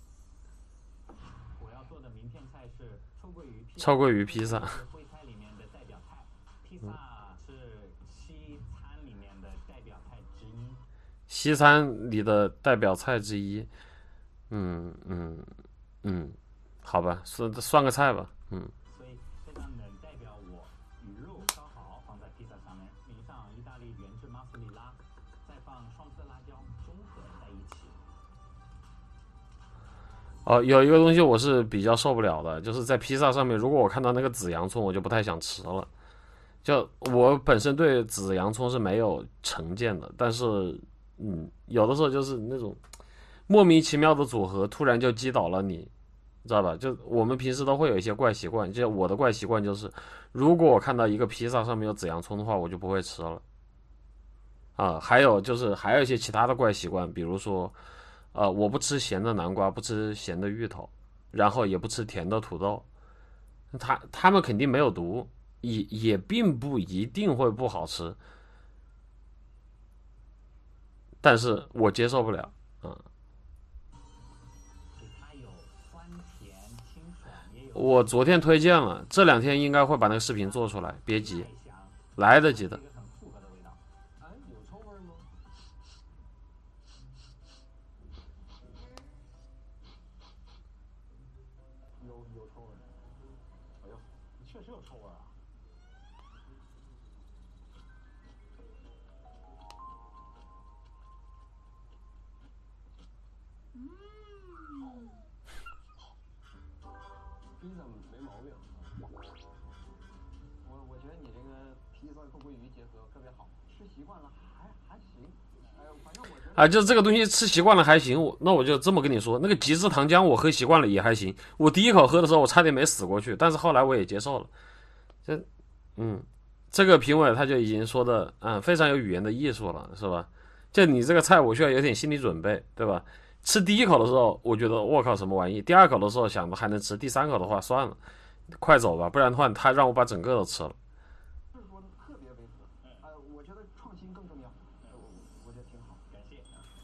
我要做的名片菜是臭鳜鱼披萨。 臭鳜鱼披萨。 是徽菜里面的代表菜，披萨是西餐里面的代表菜之一。 西餐里的代表菜之一，嗯嗯嗯，好吧，算算个菜吧，嗯。 所以非常能代表我鱼肉烧好放在披萨上面，淋上意大利原汁马斯里拉，再放双色辣椒，中和在一起。 哦，有一个东西我是比较受不了的，就是在披萨上面，如果我看到那个紫洋葱，我就不太想吃了。就我本身对紫洋葱是没有成见的，但是，嗯，有的时候就是那种莫名其妙的组合，突然就击倒了你，知道吧？就我们平时都会有一些怪习惯，就我的怪习惯就是，如果我看到一个披萨上面有紫洋葱的话，我就不会吃了。啊，还有就是还有一些其他的怪习惯，比如说。呃，我不吃咸的南瓜，不吃咸的芋头，然后也不吃甜的土豆。他他们肯定没有毒，也也并不一定会不好吃，但是我接受不了，嗯。我昨天推荐了，这两天应该会把那个视频做出来，别急，来得及的。 确实有臭味啊！ 嗯， 披萨没毛病。我我觉得你这个披萨和鳜鱼结合特别好。 吃习惯了，还还行。哎，反正我觉得啊，就这个东西吃习惯了还行，我那我就这么跟你说，那个极致糖浆我喝习惯了也还行。我第一口喝的时候，我差点没死过去，但是后来我也接受了。这，嗯，这个评委他就已经说的，嗯，非常有语言的艺术了，是吧？就你这个菜，我需要有点心理准备，对吧？吃第一口的时候，我觉得我靠什么玩意；第二口的时候想着还能吃，第三口的话算了，快走吧，不然的话他让我把整个都吃了。 不是说特别为此，呃，我觉得创新更重要，呃，我我觉得挺好，感谢。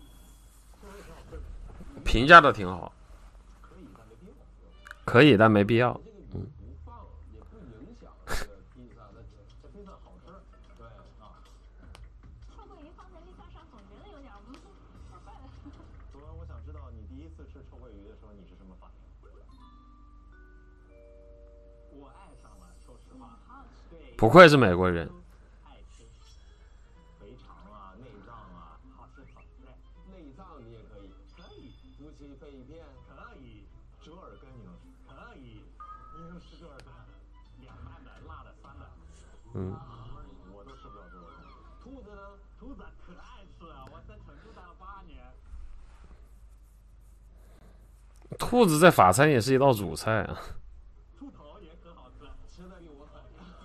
评价的挺好， 可以，但没必要。 可以但没必要。 这个你不放也不影响这个披萨，那这这披萨好吃，对啊。 臭鳜鱼放在披萨上，总觉得有点嗯，怪怪的。 主任，我想知道你第一次吃臭鳜鱼的时候，你是什么反应？我爱上了，说实话，对， 不愧是美国人。 爱吃肥肠啊、内脏啊，好吃好吃。 内脏你也可以， 可以， 尤其肺片， 可以，折耳根你能吃？可以，你能吃折耳根？凉拌的、辣的、酸的， 嗯， 我都吃不了折耳根。 兔子呢？ 兔子可爱吃了，我在成都待了八年。 兔子在法餐也是一道主菜啊。 兔头也可好吃， 吃的比我狠。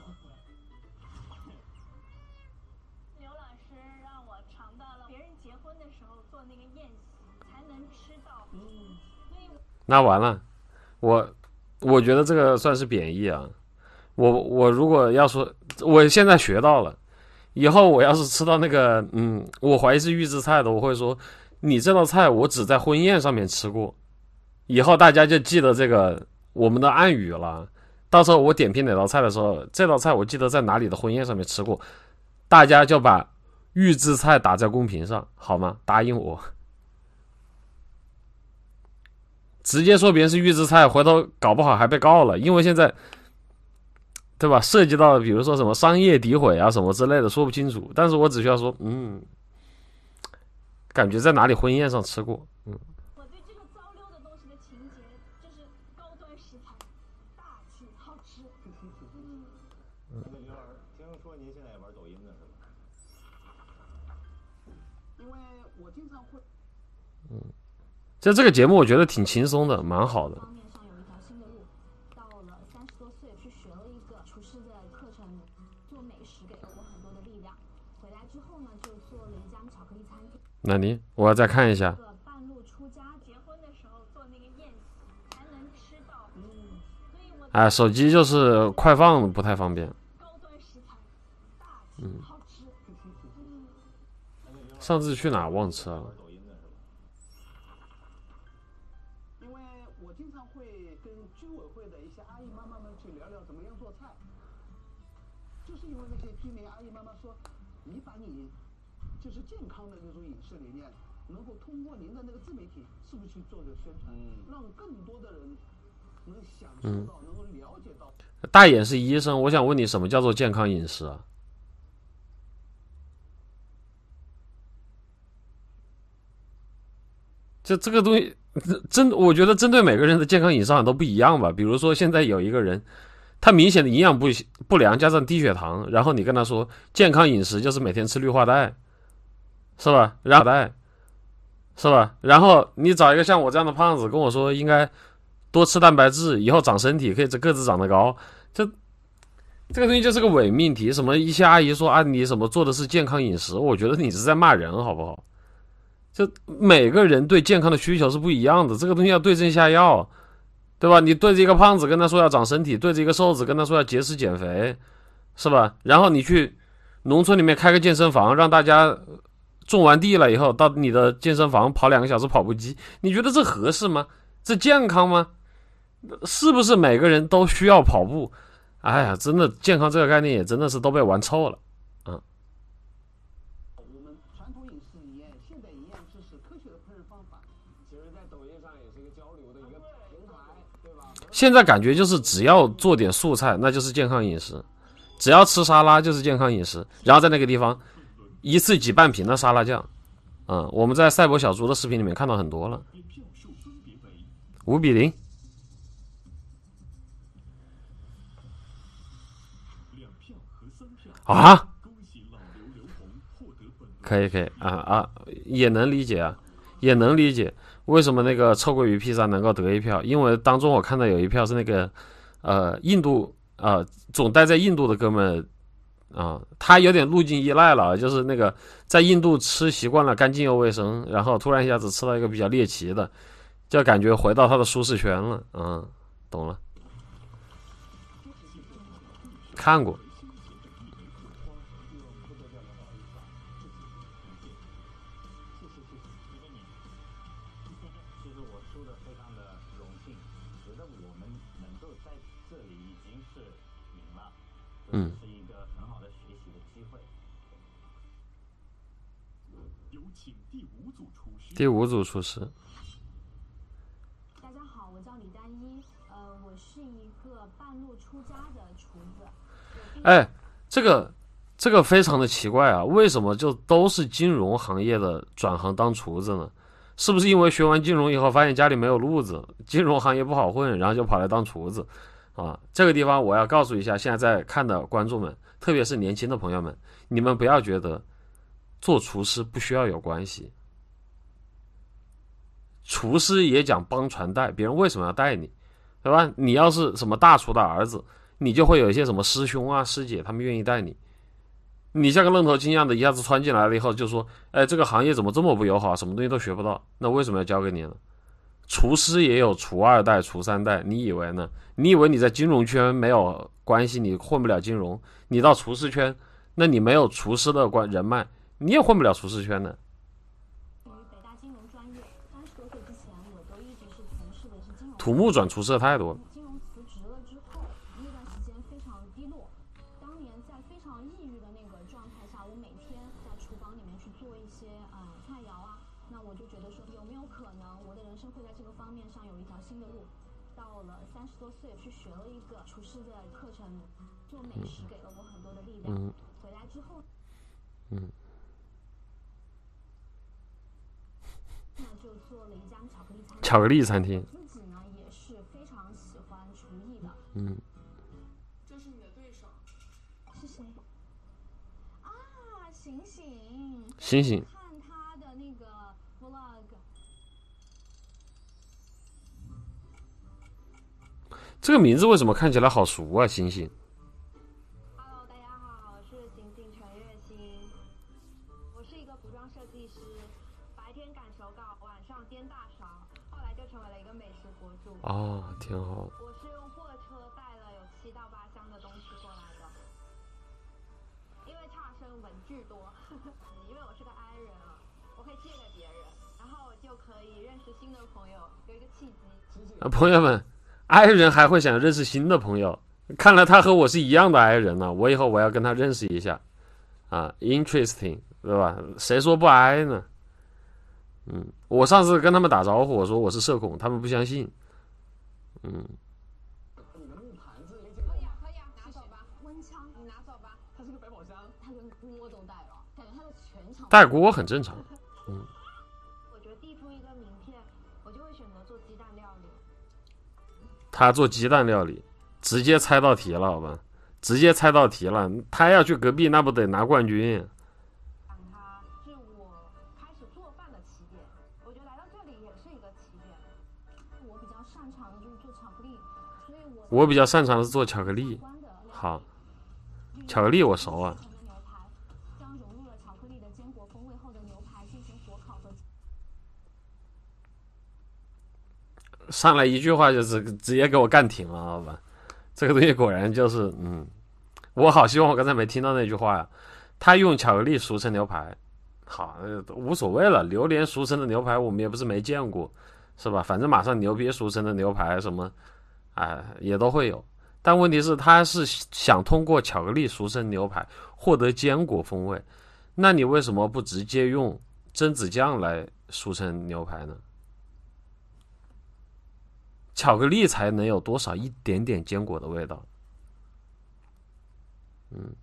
刘老师让我尝到了别人结婚的时候做那个宴席才能吃到，嗯，所以那完了，我我觉得这个算是贬义啊。我我如果要说，我现在学到了，以后我要是吃到那个，嗯，我怀疑是预制菜的，我会说，你这道菜我只在婚宴上面吃过，以后大家就记得这个我们的暗语了。到时候我点评哪道菜的时候，这道菜我记得在哪里的婚宴上面吃过，大家就把预制菜打在公屏上，好吗？答应我。直接说别人是预制菜，回头搞不好还被告了，因为现在，对吧？涉及到比如说什么商业诋毁啊什么之类的，说不清楚。但是我只需要说，嗯，感觉在哪里婚宴上吃过，嗯。 我对这个糟溜的东西的情节就是高端食材，大气好吃。嗯， 那个刘儿，听说您现在也玩抖音呢，是吧？ 因为我经常会。 就这个节目，我觉得挺轻松的，蛮好的。 方面上有一条新的路，到了三十多岁去学了一个厨师的课程，做美食给了我很多的力量。回来之后呢，就做了一家巧克力餐厅。 那你，我要再看一下。 半路出家，结婚的时候做那个宴席才能吃到，嗯，所以我哎，手机就是快放不太方便。 高端食材，大气好吃。嗯， 上次去哪忘吃了。 因为我经常会跟居委会的一些阿姨妈妈们去聊聊怎么样做菜，就是因为那些居民阿姨妈妈说，你把你就是健康的那种饮食理念，能够通过您的那个自媒体，是不是去做个宣传，嗯、让更多的人能享受到，嗯、能够了解到。 大眼是医生，我想问你，什么叫做健康饮食啊？就这个东西，针我觉得针对每个人的健康饮食好像都不一样吧。比如说现在有一个人，他明显的营养不不良，加上低血糖，然后你跟他说健康饮食就是每天吃绿化带，是吧？然后带，是吧？然后你找一个像我这样的胖子跟我说应该多吃蛋白质，以后长身体可以个子长得高，这这个东西就是个伪命题。什么一些阿姨说啊你什么做的是健康饮食，我觉得你是在骂人好不好？就每个人对健康的需求是不一样的，这个东西要对症下药，对吧？你对着一个胖子跟他说要长身体，对着一个瘦子跟他说要节食减肥，是吧？然后你去农村里面开个健身房，让大家种完地了以后到你的健身房跑两个小时跑步机，你觉得这合适吗？这健康吗？是不是每个人都需要跑步？哎呀，真的健康这个概念也真的是都被玩臭了。现在感觉就是只要做点素菜那就是健康饮食，只要吃沙拉就是健康饮食，然后在那个地方一次挤半瓶的沙拉酱。嗯，我们在赛博小猪的视频里面看到很多了。五比零。 啊，可以可以啊啊，也能理解啊，也能理解为什么那个臭鳜鱼披萨能够得一票，因为当中我看到有一票是那个呃印度呃总待在印度的哥们啊，他有点路径依赖了，就是那个在印度吃习惯了干净又卫生，然后突然一下子吃到一个比较猎奇的，就感觉回到他的舒适圈了。嗯，懂了，看过。嗯， 是一个很好的学习的机会。 有请第五组厨师。 第五组厨师。 大家好，我叫李丹一，呃，我是一个半路出家的厨子。 哎，这个这个非常的奇怪啊，为什么就都是金融行业的转行当厨子呢？是不是因为学完金融以后发现家里没有路子，金融行业不好混，然后就跑来当厨子？啊，这个地方我要告诉一下现在在看的观众们，特别是年轻的朋友们，你们不要觉得做厨师不需要有关系，厨师也讲帮传带，别人为什么要带你，对吧？你要是什么大厨的儿子，你就会有一些什么师兄啊师姐，他们愿意带你。你像个愣头青一样的，一下子穿进来了以后就说，哎，这个行业怎么这么不友好，什么东西都学不到，那为什么要教给你呢？厨师也有厨二代、厨三代，你以为呢？你以为你在金融圈没有关系，你混不了金融，你到厨师圈，那你没有厨师的关人脉，你也混不了厨师圈的。 北大金融专业，三十多岁之前，我都一直是从事的是金融。 土木转厨师的太多了。 金融辞职了之后，那段时间非常低落。当年在非常抑郁的那个状态下，我每天在厨房里面去做一些呃菜肴啊，那我就觉得说有没有可能我的人生会在这个方面上有一条新的路。到了三十多岁，去学了一个厨师的课程，做美食给了我很多的力量。嗯、回来之后， 嗯， 那就做了一家巧克力餐厅。 巧克力餐厅。 自己呢也是非常喜欢厨艺的。 嗯。 这是你的对手。 是谁？啊，醒醒。 醒醒。 看他的那个 vlog。 这个名字为什么看起来好熟啊？星星。 Hello， 大家好，我是星星陈月星。我是一个服装设计师，白天赶手稿，晚上煎大勺，后来就成为了一个美食博主。 哦，挺好。 我是用货车带了有七到八箱的东西过来的，因为差生文具多，因为我是个 I 人啊，我可以借给别人，然后我就可以认识新的朋友，有一个契机。 啊，朋友们。I 人还会想认识新的朋友，看来他和我是一样的 I 人呢、啊。我以后我要跟他认识一下，啊 ，interesting， 对吧？谁说不 I 呢？嗯，我上次跟他们打招呼，我说我是社恐，他们不相信。嗯。 你的木盘子可以啊，可以啊，拿走吧。温枪，你拿走吧。 它是个百宝箱， 他连锅都带了，感觉他的全场带锅很正常。嗯。 我觉得递出一个名片，我就会选择做鸡蛋料理。 他做鸡蛋料理，直接猜到题了，好吧？直接猜到题了，他要去隔壁，那不得拿冠军？ 它是我开始做饭的起点，我觉得来到这里也是一个起点。我比较擅长的就是做巧克力，所以我我比较擅长的是做巧克力。好，巧克力我熟啊。 将融入了巧克力的坚果风味后的牛排进行火烤和。 上来一句话就是直接给我干停了，好吧？这个东西果然就是，嗯，我好希望我刚才没听到那句话呀。他用巧克力熟成牛排，好，无所谓了。榴莲熟成的牛排我们也不是没见过，是吧？反正马上牛皮熟成的牛排什么，哎，也都会有。但问题是，他是想通过巧克力熟成牛排获得坚果风味，那你为什么不直接用榛子酱来熟成牛排呢？巧克力才能有多少一点点坚果的味道。嗯，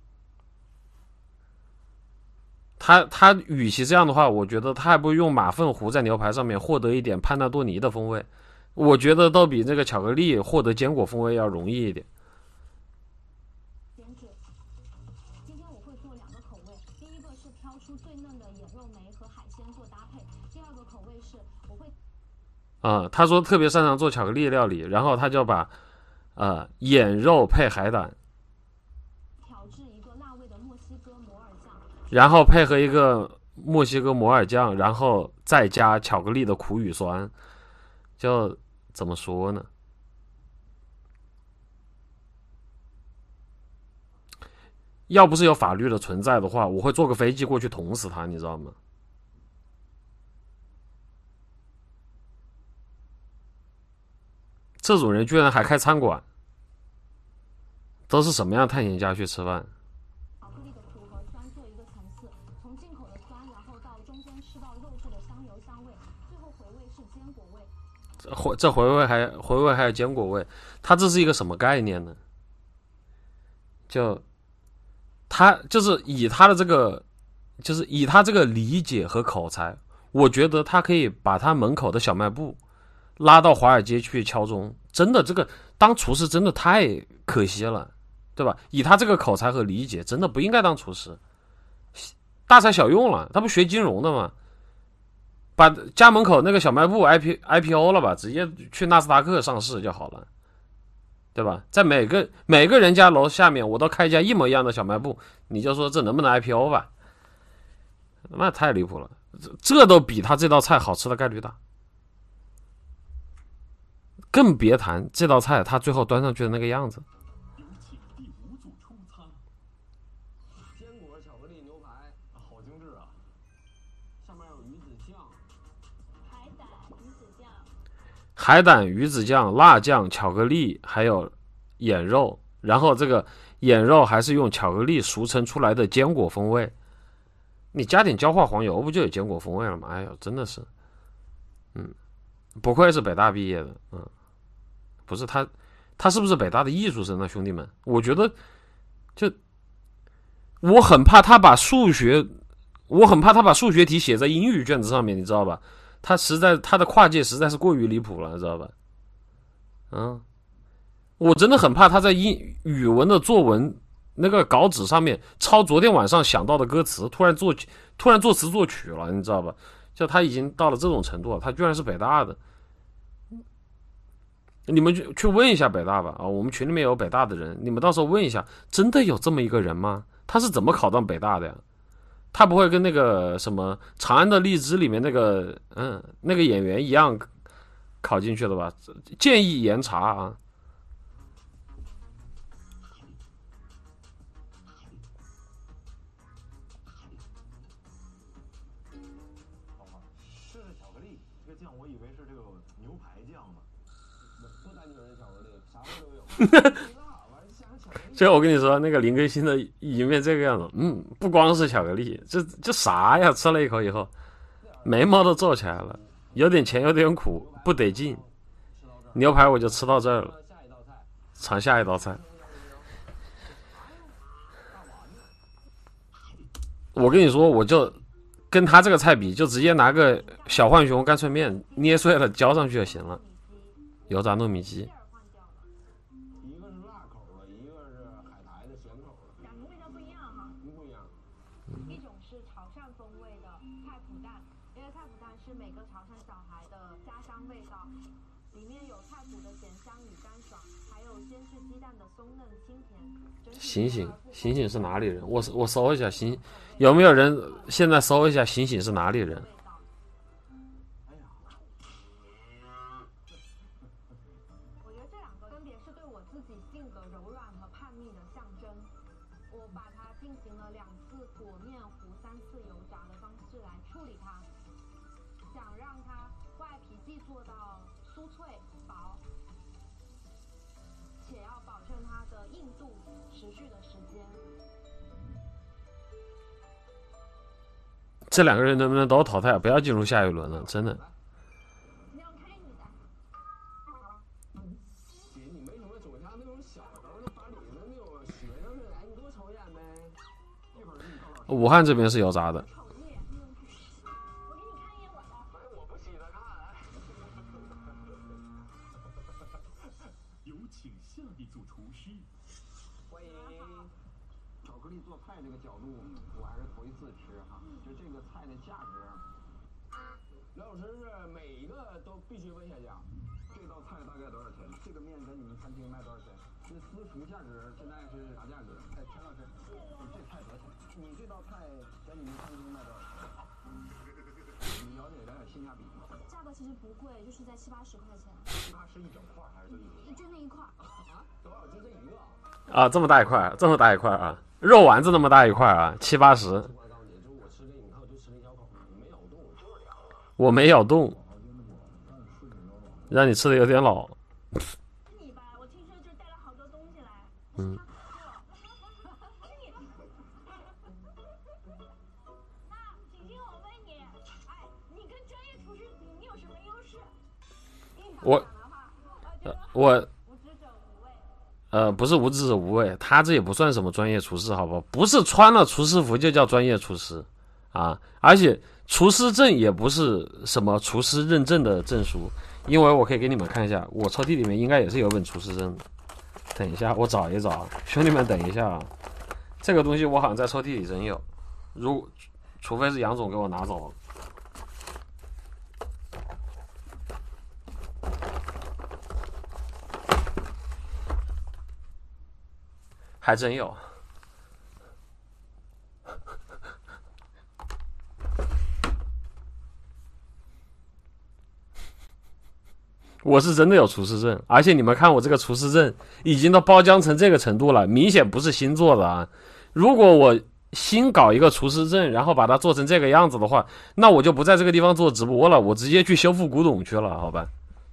他他与其这样的话，我觉得他还不如用马粪糊在牛排上面获得一点潘纳多尼的风味，我觉得都比这个巧克力获得坚果风味要容易一点。 坚制。今天我会做两个口味，第一个是挑出最嫩的眼肉梅和海鲜做搭配，第二个口味是我会。 啊、呃，他说特别擅长做巧克力料理，然后他就把呃眼肉配海胆， 调制一个辣味的墨西哥摩尔酱， 然后配合一个墨西哥摩尔酱，然后再加巧克力的苦与酸，就怎么说呢？要不是有法律的存在的话，我会坐个飞机过去捅死他，你知道吗？这种人居然还开餐馆，都是什么样探险家去吃饭？ 巧克力的苦和酸做一个层次，从进口的酸，然后到中间吃到肉质的香油香味，最后回味是坚果味。 这回这回味还回味还有坚果味，它这是一个什么概念呢？就他就是以他的这个，就是以他这个理解和口才，我觉得他可以把他门口的小卖部拉到华尔街去敲钟。真的，这个当厨师真的太可惜了，对吧？以他这个口才和理解，真的不应该当厨师，大材小用了。他不学金融的吗？把家门口那个小卖部 I P I P O 了吧，直接去纳斯达克上市就好了。对吧？在每个每个人家楼下面，我都开一家一模一样的小卖部，你就说这能不能 I P O 吧？那太离谱了，这这都比他这道菜好吃的概率大，更别谈这道菜他最后端上去的那个样子。 有请第五组出餐。 坚果巧克力牛排，好精致啊！上面有鱼子酱， 海胆、鱼子酱。 海胆、鱼子酱、辣酱、巧克力，还有眼肉，然后这个眼肉还是用巧克力熟成出来的坚果风味，你加点焦化黄油不就有坚果风味了吗？哎呦，真的是，嗯，不愧是北大毕业的，嗯，不是他，他是不是北大的艺术生呢？兄弟们，我觉得，就我很怕他把数学，我很怕他把数学题写在英语卷子上面，你知道吧？他实在他的跨界实在是过于离谱了，知道吧？嗯，我真的很怕他在英语文的作文那个稿纸上面抄昨天晚上想到的歌词，突然作突然作词作曲了，你知道吧？就他已经到了这种程度了，他居然是北大的。你们去去问一下北大吧啊！我们群里面有北大的人，你们到时候问一下，真的有这么一个人吗？他是怎么考到北大的呀？他不会跟那个什么《长安的荔枝》里面那个嗯那个演员一样考进去的吧？建议严查啊！ 这是巧克力，这个酱我以为是这个牛排酱呢。不单纯是巧克力，啥味都有。 所以我跟你说，那个林更新的一面这个样子，嗯，不光是巧克力，这这啥呀？吃了一口以后，眉毛都皱起来了，有点甜，有点苦，不得劲。牛排我就吃到这儿了，尝下一道菜。我跟你说，我就跟他这个菜比，就直接拿个小浣熊干脆面捏碎了浇上去就行了。油炸糯米鸡。醒醒，醒醒是哪里人？我我搜一下醒，有没有人现在搜一下醒醒是哪里人？ 我觉得这两个分别是对我自己性格柔软和叛逆的象征。我把它进行了两次裹面糊、三次油炸的方式来处理它，想让它外皮既做到酥脆薄，且要保证它的硬度持续的时间。 这两个人能不能都淘汰？不要进入下一轮了，真的。 姐，你没什么手下那种小时候的班里的那种学生似的，你给我瞅一眼呗。一会儿给你告老师。 武汉这边是油炸的。 我不稀得看。 有请下一组厨师。 欢迎。 克力做菜这个角度，我还是头一次吃哈，就这个菜的价值。 刘老师是每一个都必须问下价，这道菜大概多少钱？这个面跟你们餐厅卖多少钱？ 这私服价值现在是啥价格？哎，陈老师，这菜多少钱？ 你这道菜在你们餐厅卖多少钱？你了解了解性价比吗？ 价格其实不贵，就是在七八十块钱。 七八十一整块还是一就那一块啊？多少？就这一个？ 啊，这么大一块，这么大一块啊，肉丸子那么大一块啊，七八十。我没咬动，让你吃的有点老。 你吧，我听说就带了好多东西来。 嗯。 那景景，我问你，哎，你跟专业厨师比，你有什么优势？ 我，呃，我。呃，不是无知者无畏，他这也不算什么专业厨师，好不好？不是穿了厨师服就叫专业厨师，啊，而且厨师证也不是什么厨师认证的证书，因为我可以给你们看一下，我抽屉里面应该也是有本厨师证的。等一下，我找一找，兄弟们等一下啊，这个东西我好像在抽屉里真有，如除非是杨总给我拿走了。还真有，我是真的有厨师证，而且你们看我这个厨师证已经都包浆成这个程度了，明显不是新做的啊！如果我新搞一个厨师证，然后把它做成这个样子的话，那我就不在这个地方做直播了，我直接去修复古董去了，好吧？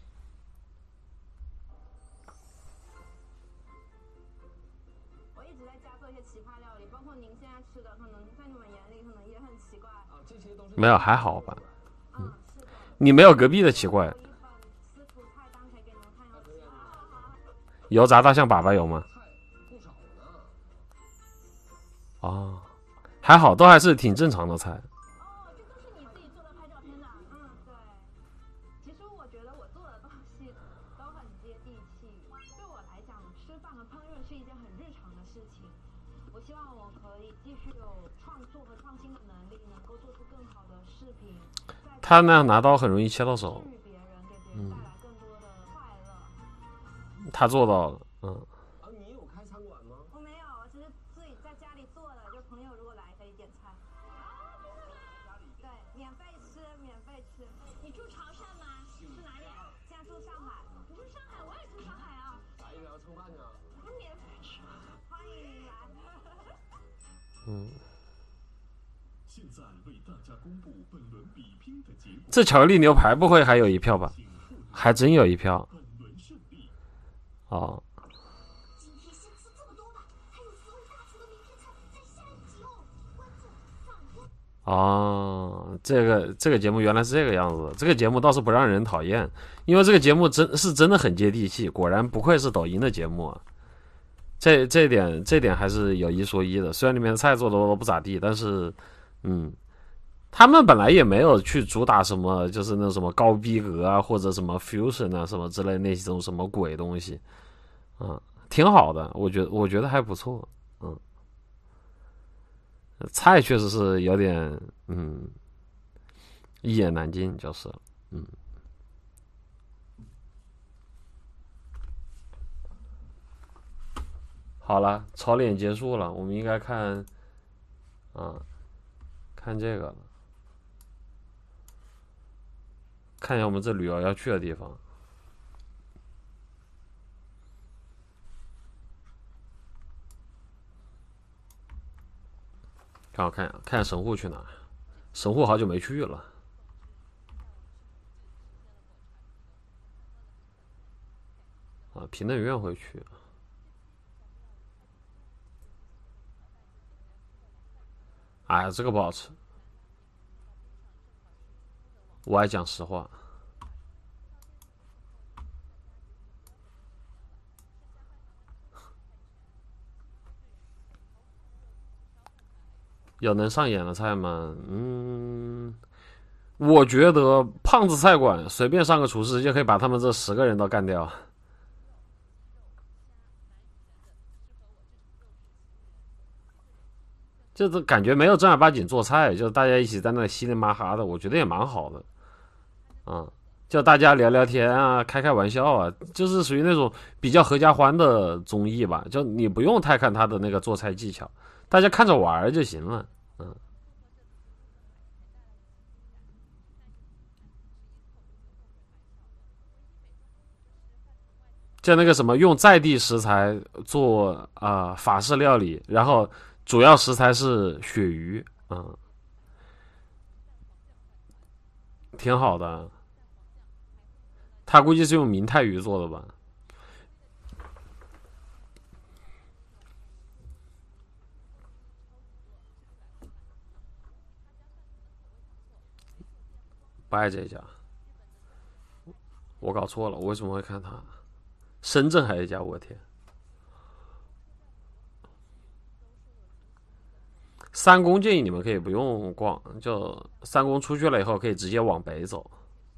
没有，还好吧。嗯，你没有隔壁的奇怪。油炸大象粑粑有吗？哦，还好，都还是挺正常的菜。 哦，这都是你自己做的拍照片的。嗯，对。其实我觉得我做的东西都很接地气。对我来讲，吃饭和烹饪是一件很日常的事情。我希望我可以继续有创作和创新的能力，能够做出更好的视频。 他那样拿刀很容易切到手。嗯。他做到了，嗯。 啊，你有开餐馆吗？ 我没有，我只是自己在家里做的，就朋友如果来可以点菜。啊，对，免费吃，免费吃。你住潮汕吗？是哪里？现在住上海。你住上海，我也住上海啊。 来一瓶蹭饭呢？ 不免费吃，欢迎您来。 嗯。 现在为大家公布本轮比拼的结果。 这巧克力牛排不会还有一票吧？还真有一票。哦。哦，这个这个节目原来是这个样子的，这个节目倒是不让人讨厌，因为这个节目真是真的很接地气，果然不愧是抖音的节目啊。这这点这点还是有一说一的，虽然里面的菜做的都不咋地，但是嗯，他们本来也没有去主打什么，就是那什么高逼格啊，或者什么 fusion 啊什么之类那种什么鬼东西。嗯，挺好的，我觉得我觉得还不错，嗯，菜确实是有点，嗯，一言难尽，就是，嗯，好了，炒脸结束了，我们应该看，啊，看这个了，看一下我们这旅游要去的地方。让我看看神户去哪？神户好久没去了。啊，平等院会去。哎呀，这个不好吃。我爱讲实话。有能上演的菜吗？嗯，我觉得胖子菜馆随便上个厨师就可以把他们这十个人都干掉。 就是感觉没有正儿八经做菜，就是大家一起在那稀里麻哈的，我觉得也蛮好的，嗯，叫大家聊聊天啊，开开玩笑啊，就是属于那种比较合家欢的综艺吧，就你不用太看他的那个做菜技巧，大家看着玩就行了，嗯。就那个什么，用在地食材做啊、呃、法式料理，然后主要食材是鳕鱼，嗯，挺好的。他估计是用明太鱼做的吧？不爱这一家，我搞错了，我为什么会看他？深圳还有一家，我天！三公建议你们可以不用逛，就三公出去了以后可以直接往北走。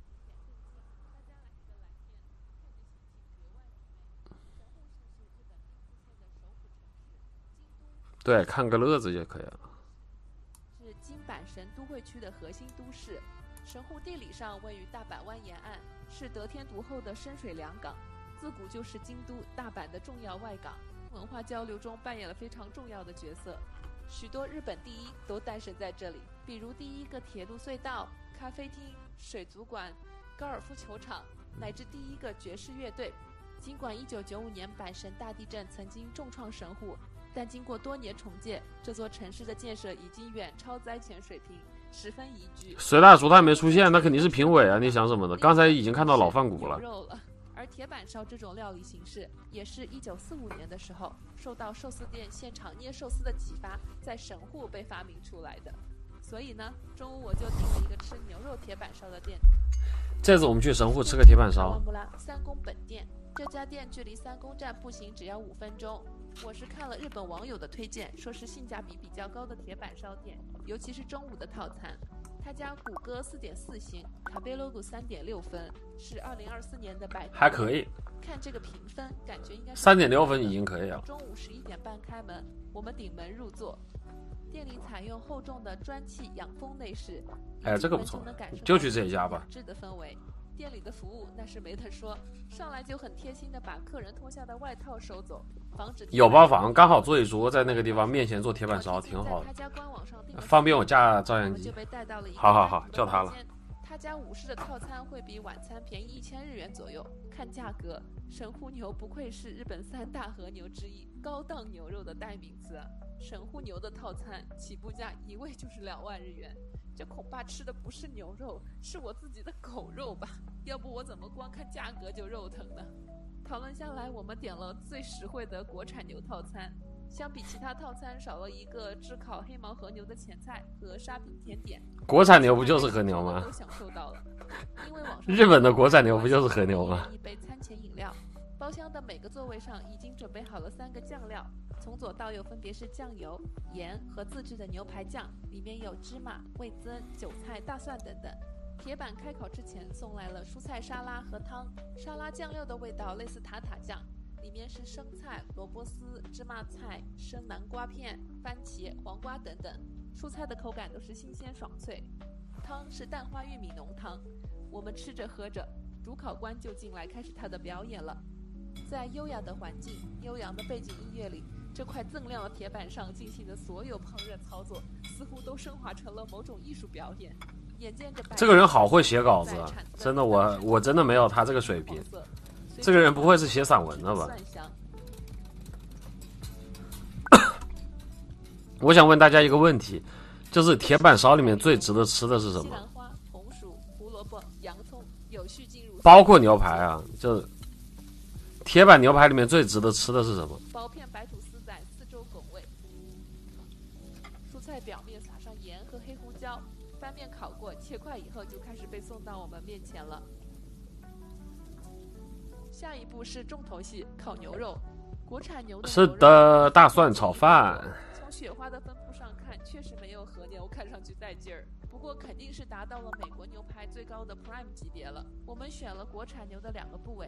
对，看个乐子就可以了。 是金板神都会区的核心都市，神户地理上位于大阪湾沿岸，是得天独厚的深水良港。自古就是京都、大阪的重要外港，文化交流中扮演了非常重要的角色。许多日本第一都诞生在这里，比如第一个铁路隧道、咖啡厅、水族馆、高尔夫球场，乃至第一个爵士乐队。尽管一九九五年阪神大地震曾经重创神户，但经过多年重建，这座城市的建设已经远超灾前水平，十分宜居。 隋大叔他没出现，那肯定是评委啊！你想什么呢？刚才已经看到老饭骨了。 而铁板烧这种料理形式，也是一九四五年的时候，受到寿司店现场捏寿司的启发，在神户被发明出来的。所以呢，中午我就订了一个吃牛肉铁板烧的店。 这次我们去神户吃个铁板烧。 三宫本店，这家店距离三宫站步行只要五分钟。我是看了日本网友的推荐，说是性价比比较高的铁板烧店，尤其是中午的套餐。他家谷歌 四点四 星，卡贝 logo 三点六 分，是二零二四年的百分， 还可以。 看这个评分，感觉应该三点六分已经可以了。 中午十一点半开门，我们顶门入座。店里采用厚重的砖砌养蜂内饰， 哎，这个不错，就去这一家吧。 质的氛围，店里的服务那是没得说，上来就很贴心的把客人脱下的外套收走，防止有包房，刚好坐一桌，在那个地方面前做铁板烧，挺好的，方便我架照相机。好好好，叫他了。 他家午市的套餐会比晚餐便宜一千日元左右，看价格，神户牛不愧是日本三大和牛之一，高档牛肉的代名词啊！神户牛的套餐起步价一位就是两万日元，这恐怕吃的不是牛肉，是我自己的狗肉吧？要不我怎么光看价格就肉疼呢？讨论下来，我们点了最实惠的国产牛套餐。相比其他套餐，少了一个炙烤黑毛和牛的前菜和沙饼甜点。 国产牛不就是和牛吗？ 都享受到了。因为网上日本的国产牛不就是和牛吗？ 一杯餐前饮料，包厢的每个座位上已经准备好了三个酱料，从左到右分别是酱油、盐和自制的牛排酱，里面有芝麻、味增、韭菜、大蒜等等。铁板开烤之前送来了蔬菜沙拉和汤，沙拉酱料的味道类似塔塔酱。里面是生菜、萝卜丝、芝麻菜、生南瓜片、番茄、黄瓜等等，蔬菜的口感都是新鲜爽脆。汤是蛋花玉米浓汤，我们吃着喝着，主考官就进来开始他的表演了。在优雅的环境、悠扬的背景音乐里，这块锃亮的铁板上进行的所有烹饪操作，似乎都升华成了某种艺术表演。眼见着这个人好会写稿子啊！真的，我我真的没有他这个水平。这个人不会是写散文的吧？我想问大家一个问题，就是铁板烧里面最值得吃的是什么？ 西兰花、红薯、胡萝卜、洋葱，有序进入。 包括牛排啊，就铁板牛排里面最值得吃的是什么？ 薄片白吐司在四周拱卫，蔬菜表面撒上盐和黑胡椒，翻面烤过，切块以后就开始被送到我们面前了。下一步是重头戏，烤牛肉。国产牛的是的，大蒜炒饭。 从雪花的分布上看，确实没有和牛看上去带劲儿，不过肯定是达到了美国牛排最高的 Prime 级别了。我们选了国产牛的两个部位，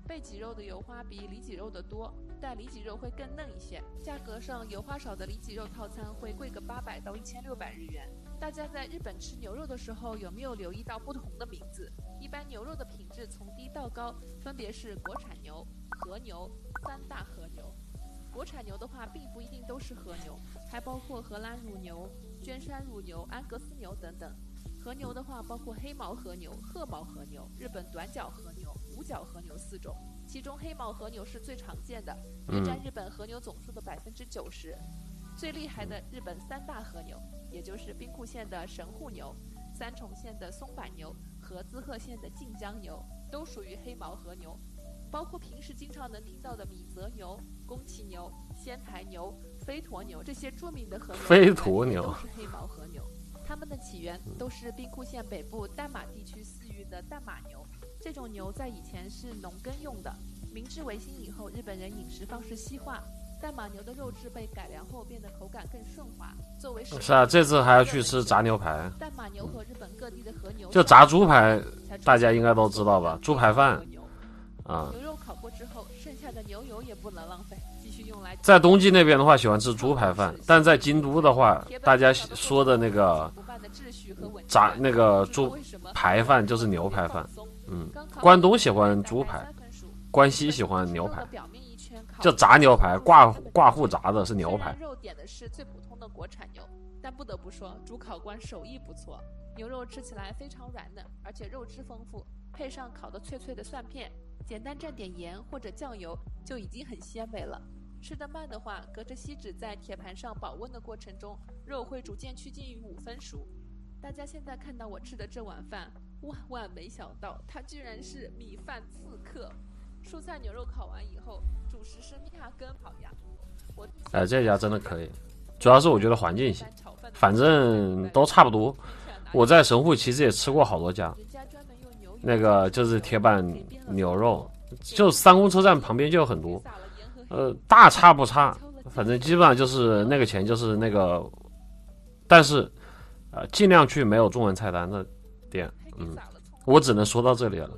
背脊肉的油花比里脊肉的多，但里脊肉会更嫩一些。价格上，油花少的里脊肉套餐会贵个八百到一千六百日元。大家在日本吃牛肉的时候，有没有留意到不同的名字？一般牛肉的品质从低到高，分别是国产牛、和牛、三大和牛。国产牛的话，并不一定都是和牛，还包括荷兰乳牛、娟山乳牛、安格斯牛等等。和牛的话，包括黑毛和牛、褐毛和牛、日本短角和牛、五角和牛四种，其中黑毛和牛是最常见的，约占日本和牛总数的百分之九十。最厉害的日本三大和牛，也就是兵库县的神户牛、三重县的松坂牛和滋贺县的近江牛，都属于黑毛和牛。包括平时经常能听到的米泽牛、宫崎牛、仙台牛、飞驼牛这些著名的和牛， 飞驼牛都是黑毛和牛。它们的起源都是兵库县北部淡马地区饲育的淡马牛。这种牛在以前是农耕用的，明治维新以后，日本人饮食方式西化，淡马牛的肉质被改良后变得口感更顺滑。作为是啊，这次还要去吃炸牛排。 淡马牛和日本各地的和牛就炸猪排，大家应该都知道吧？猪排饭啊。 牛肉烤过之后，剩下的牛油也不能浪费，继续用来。 在东京那边的话，喜欢吃猪排饭，但在京都的话，大家说的那个炸那个猪排饭就是牛排饭。嗯，关东喜欢猪排，关西喜欢牛排。就炸牛排，挂挂户炸的是牛排。 肉点的是最普通的国产牛，但不得不说，主考官手艺不错，牛肉吃起来非常软嫩，而且肉汁丰富，配上烤的脆脆的蒜片，简单蘸点盐或者酱油就已经很鲜美了。吃得慢的话，隔着锡纸在铁盘上保温的过程中，肉会逐渐趋近于五分熟。大家现在看到我吃的这碗饭，万万没想到它居然是米饭刺客。蔬菜牛肉烤完以后，主食是面跟烤鸭。我哎，这家真的可以，主要是我觉得环境行，反正都差不多。我在神户其实也吃过好多家，那个就是铁板牛肉，就三宫车站旁边就有很多，呃，大差不差，反正基本上就是那个钱就是那个，但是呃，尽量去没有中文菜单的店，嗯，我只能说到这里了。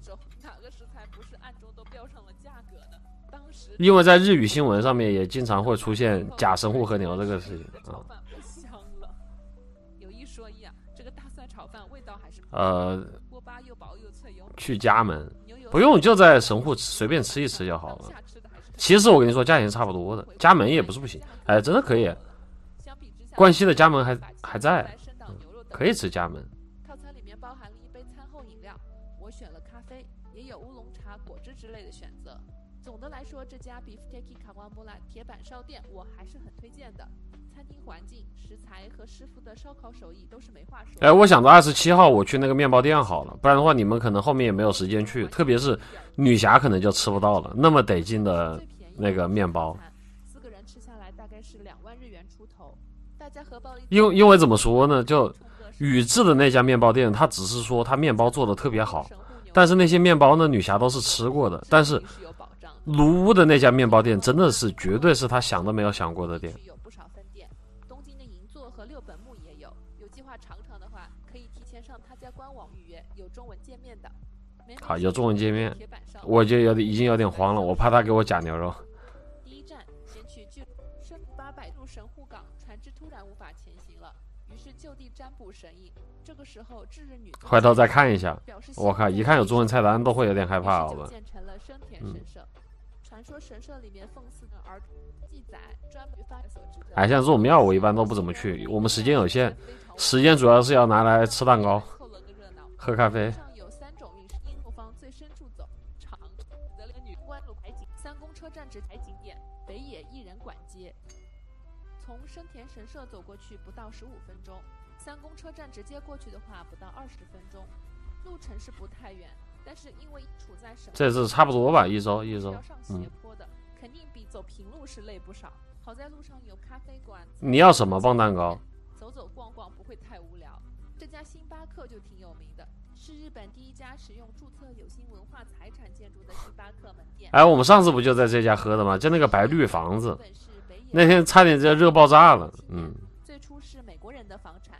因为在日语新闻上面也经常会出现假神户和牛这个事情啊。 香了，有一说一啊，这个大蒜炒饭味道还是呃， 锅巴又薄又脆又去家门不用，就在神户随便吃一吃就好了。其实我跟你说，价钱差不多的，家门也不是不行，哎，真的可以。关西的家门还还在、嗯，可以吃家门。 套餐里面包含了一杯餐后饮料，我选了咖啡，也有乌龙茶、果汁之类的选择。总的来说，这家 Beefsteak Kawamura 铁板烧店我还是很推荐的。餐厅环境、食材和师傅的烧烤手艺都是没话说。 哎，我想着二十七号我去那个面包店好了，不然的话你们可能后面也没有时间去，特别是女侠可能就吃不到了，那么得劲的那个面包。 四个人吃下来大概是两万日元出头，大家荷包里。 因为因为怎么说呢，就宇治的那家面包店，他只是说他面包做的特别好，但是那些面包呢，女侠都是吃过的，但是。卢屋的那家面包店真的是绝对是他想都没有想过的店。 有不少分店，东京的银座和六本木也有。有计划尝尝的话，可以提前上他家官网预约，有中文界面的。 好，有中文界面，我就有点已经有点慌了，我怕他给我假牛肉。 第一站先去巨深八百入神户港，船只突然无法前行了，于是就地占卜神印。这个时候，至日女回头再看一下，我靠，一看有中文菜单都会有点害怕，好吧？ 建成了生田神社。嗯，传说神社里面奉祀的儿童记载，专门发所知的。 哎，像这种庙我一般都不怎么去，我们时间有限，时间主要是要拿来吃蛋糕、喝咖啡。 上有三种运输，英后方最深处走，长德连女关路海景，三宫车站直台景点，北野艺人馆街。从生田神社走过去不到十五分钟，三宫车站直接过去的话不到二十分钟，路程是不太远。但是因为处在省， 这是差不多吧，一周一周， 嗯，肯定比走平路是累不少。好在路上有咖啡馆。 你要什么棒蛋糕？ 走走逛逛不会太无聊。这家星巴克就挺有名的，是日本第一家使用注册有形文化财产建筑的星巴克门店。 哎，我们上次不就在这家喝的吗？就那个白绿房子，那天差点就热爆炸了。嗯。 最初是美国人的房产。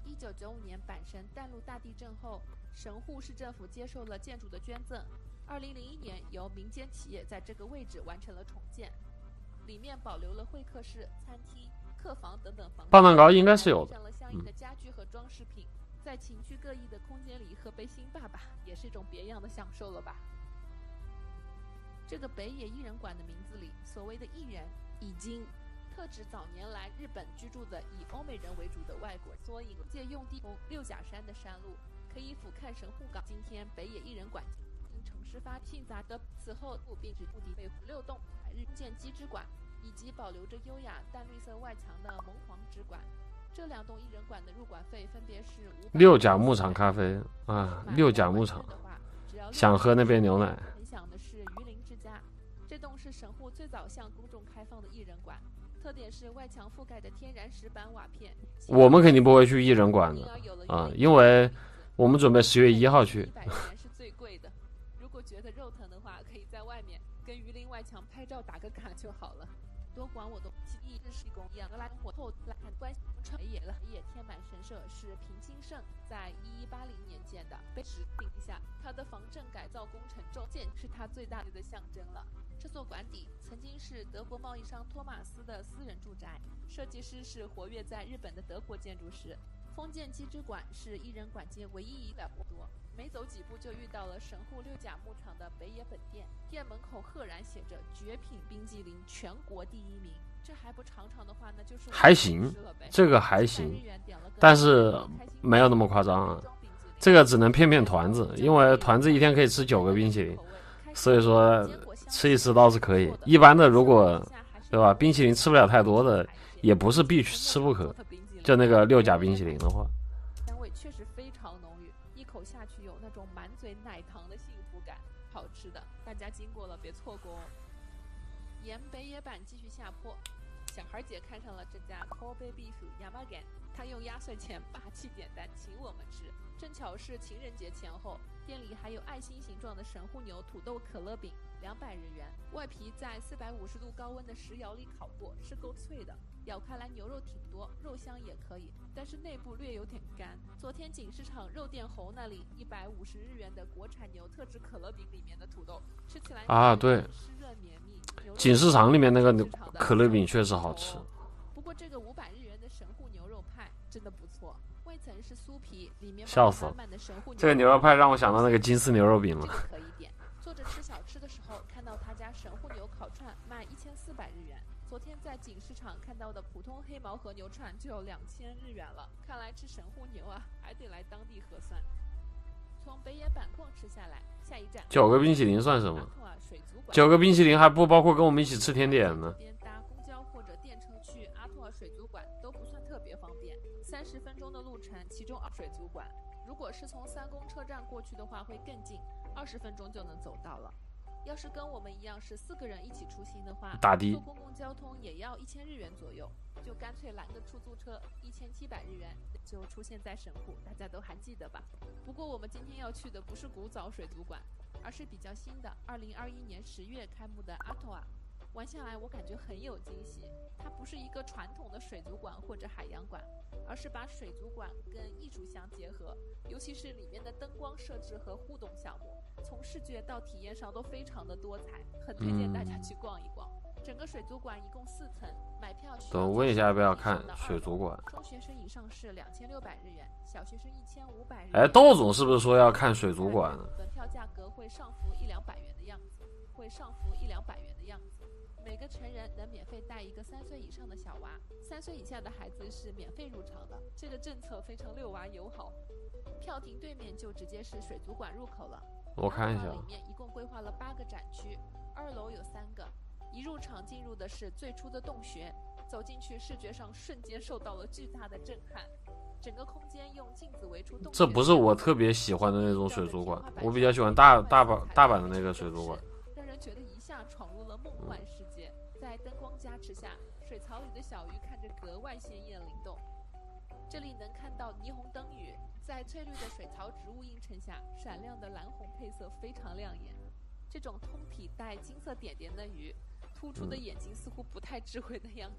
一九九五年阪神淡路大地震后，神户市政府接受了建筑的捐赠。二零零一年，由民间企业在这个位置完成了重建，里面保留了会客室、餐厅、客房等等房间。 棒蛋糕应该是有的， 上了相应的家具和装饰品，嗯、在情趣各异的空间里喝杯新爸爸，也是一种别样的享受了吧？这个北野艺人馆的名字里，所谓的艺人已经特指早年来日本居住的以欧美人为主的外国人，所以借用地从六甲山的山路可以俯瞰神户港。今天北野艺人馆因城市发信杂的，此后并指目的被六栋日建基之馆，以及保留着优雅淡绿色外墙的蒙黄之馆。这两栋艺人馆的入馆费分别是六甲牧场咖啡啊，六甲牧场，想喝那杯牛奶。 分享的是鱼鳞之家，这栋是神户最早向公众开放的艺人馆。特点是外墙覆盖的天然石板瓦片。 我们肯定不会去艺人馆的啊，因为我们准备十月一号去。 一百元是最贵的，如果觉得肉疼的话，可以在外面跟鱼鳞外墙拍照打个卡就好了。多管我都记忆日式工一样，来火后来看关川北野了。北野天满神社是平清盛在一一八零年建的，被指定一下，它的防震改造工程中建是它最大的象征了。这座馆邸曾经是德国贸易商托马斯的私人住宅，设计师是活跃在日本的德国建筑师。丰建基之馆是艺人馆街唯一一的不多，没走几步就遇到了神户六甲牧场的北野本店，店门口赫然写着绝品冰激凌全国第一名。这还不尝尝的话呢，就是还行，这个还行，但是没有那么夸张啊。这个只能骗骗团子，因为团子一天可以吃九个冰淇淋，所以说吃一吃倒是可以。一般的如果对吧，冰淇淋吃不了太多的，也不是必须吃不可。就那个六甲冰淇淋的话， 香味确实非常浓郁，一口下去有那种满嘴奶糖的幸福感，好吃的，大家经过了别错过哦。沿北野坂继续下坡，小孩姐看上了这家 Kobe Beef Yamagen， 她用压岁钱霸气点单请我们吃，正巧是情人节前后，店里还有爱心形状的神户牛土豆可乐饼，两百日元，外皮在四百五十度高温的石窑里烤过，是够脆的，咬开来牛肉挺多，肉香也可以，但是内部略有点干。昨天锦市场肉店侯那里一百五十日元的国产牛特制可乐饼里面的土豆，吃起来啊对， 湿润绵密。 锦市场里面那个可乐饼确实好吃。 不过这个五百日元的神户牛肉派真的不错，外层是酥皮，里面笑死了。这个牛肉派让我想到那个金丝牛肉饼了。 可以点。坐着吃小吃的时候，看到他家神户牛烤串卖一千四百日元。昨天在锦市场看到的普通黑毛和牛串就有两千日元了，看来吃神户牛啊，还得来当地核算。从北野坂逛吃下来，下一站九个冰淇淋算什么？九个冰淇淋还不包括跟我们一起吃甜点呢。 搭公交或者电车去阿拓尔水族馆都不算特别方便，三十分钟的路程，其中水族馆如果是从三宫车站过去的话会更近，二十分钟就能走到了。要是跟我们一样是四个人一起出行的话， 打的坐公共交通也要一千日元左右，就干脆拦个出租车，一千七百日元就出现在神户，大家都还记得吧？不过我们今天要去的不是古早水族馆，而是比较新的二零二一年十月开幕的阿托瓦。玩下来我感觉很有惊喜，它不是一个传统的水族馆或者海洋馆，而是把水族馆跟艺术相结合，尤其是里面的灯光设置和互动项目，从视觉到体验上都非常的多彩，很推荐大家去逛一逛。嗯、整个水族馆一共四层，买票需要等问一下要不要看水族馆。 中学生以上是两千六百日元，小学生一千五百日元。 哎，窦总是不是说要看水族馆？ 门票价格会上浮一两百元的样子，会上浮一两百元的样子。每个成人能免费带一个三岁以上的小娃，三岁以下的孩子是免费入场的。这个政策非常遛娃友好。票亭对面就直接是水族馆入口了。 我看一下， 里面一共规划了八个展区，二楼有三个。一入场进入的是最初的洞穴，走进去视觉上瞬间受到了巨大的震撼。整个空间用镜子围出洞穴。 这不是我特别喜欢的那种水族馆，我比较喜欢大大阪大阪的那个水族馆， 让人觉得一下闯入了梦幻世界。在灯光加持下，水槽里的小鱼看着格外鲜艳灵动。这里能看到霓虹灯鱼，在翠绿的水槽植物映衬下，闪亮的蓝红配色非常亮眼。这种通体带金色点点的鱼，突出的眼睛似乎不太智慧的样子。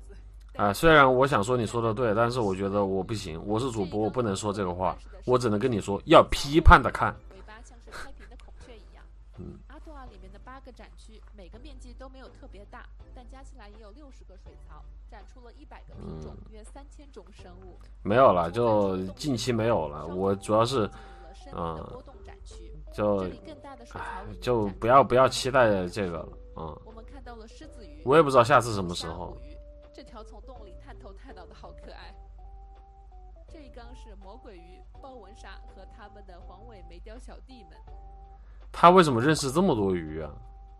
啊，虽然我想说你说的对，但是我觉得我不行，我是主播，我不能说这个话，我只能跟你说，要批判的看。 尾巴像是开屏的孔雀一样。 嗯， 阿杜尔里面的八个展区，每个面积都没有特别大，但加起来也有六十个水槽，展出了一百个品种，约三千种生物。 没有了，就近期没有了。我主要是，嗯、呃，就，唉，就不要不要期待这个了，嗯。 我们看到了狮子鱼， 我也不知道下次什么时候。 这条从洞里探头探脑的好可爱。这一缸是魔鬼鱼、豹纹鲨和他们的黄尾眉雕小弟们。 他为什么认识这么多鱼啊？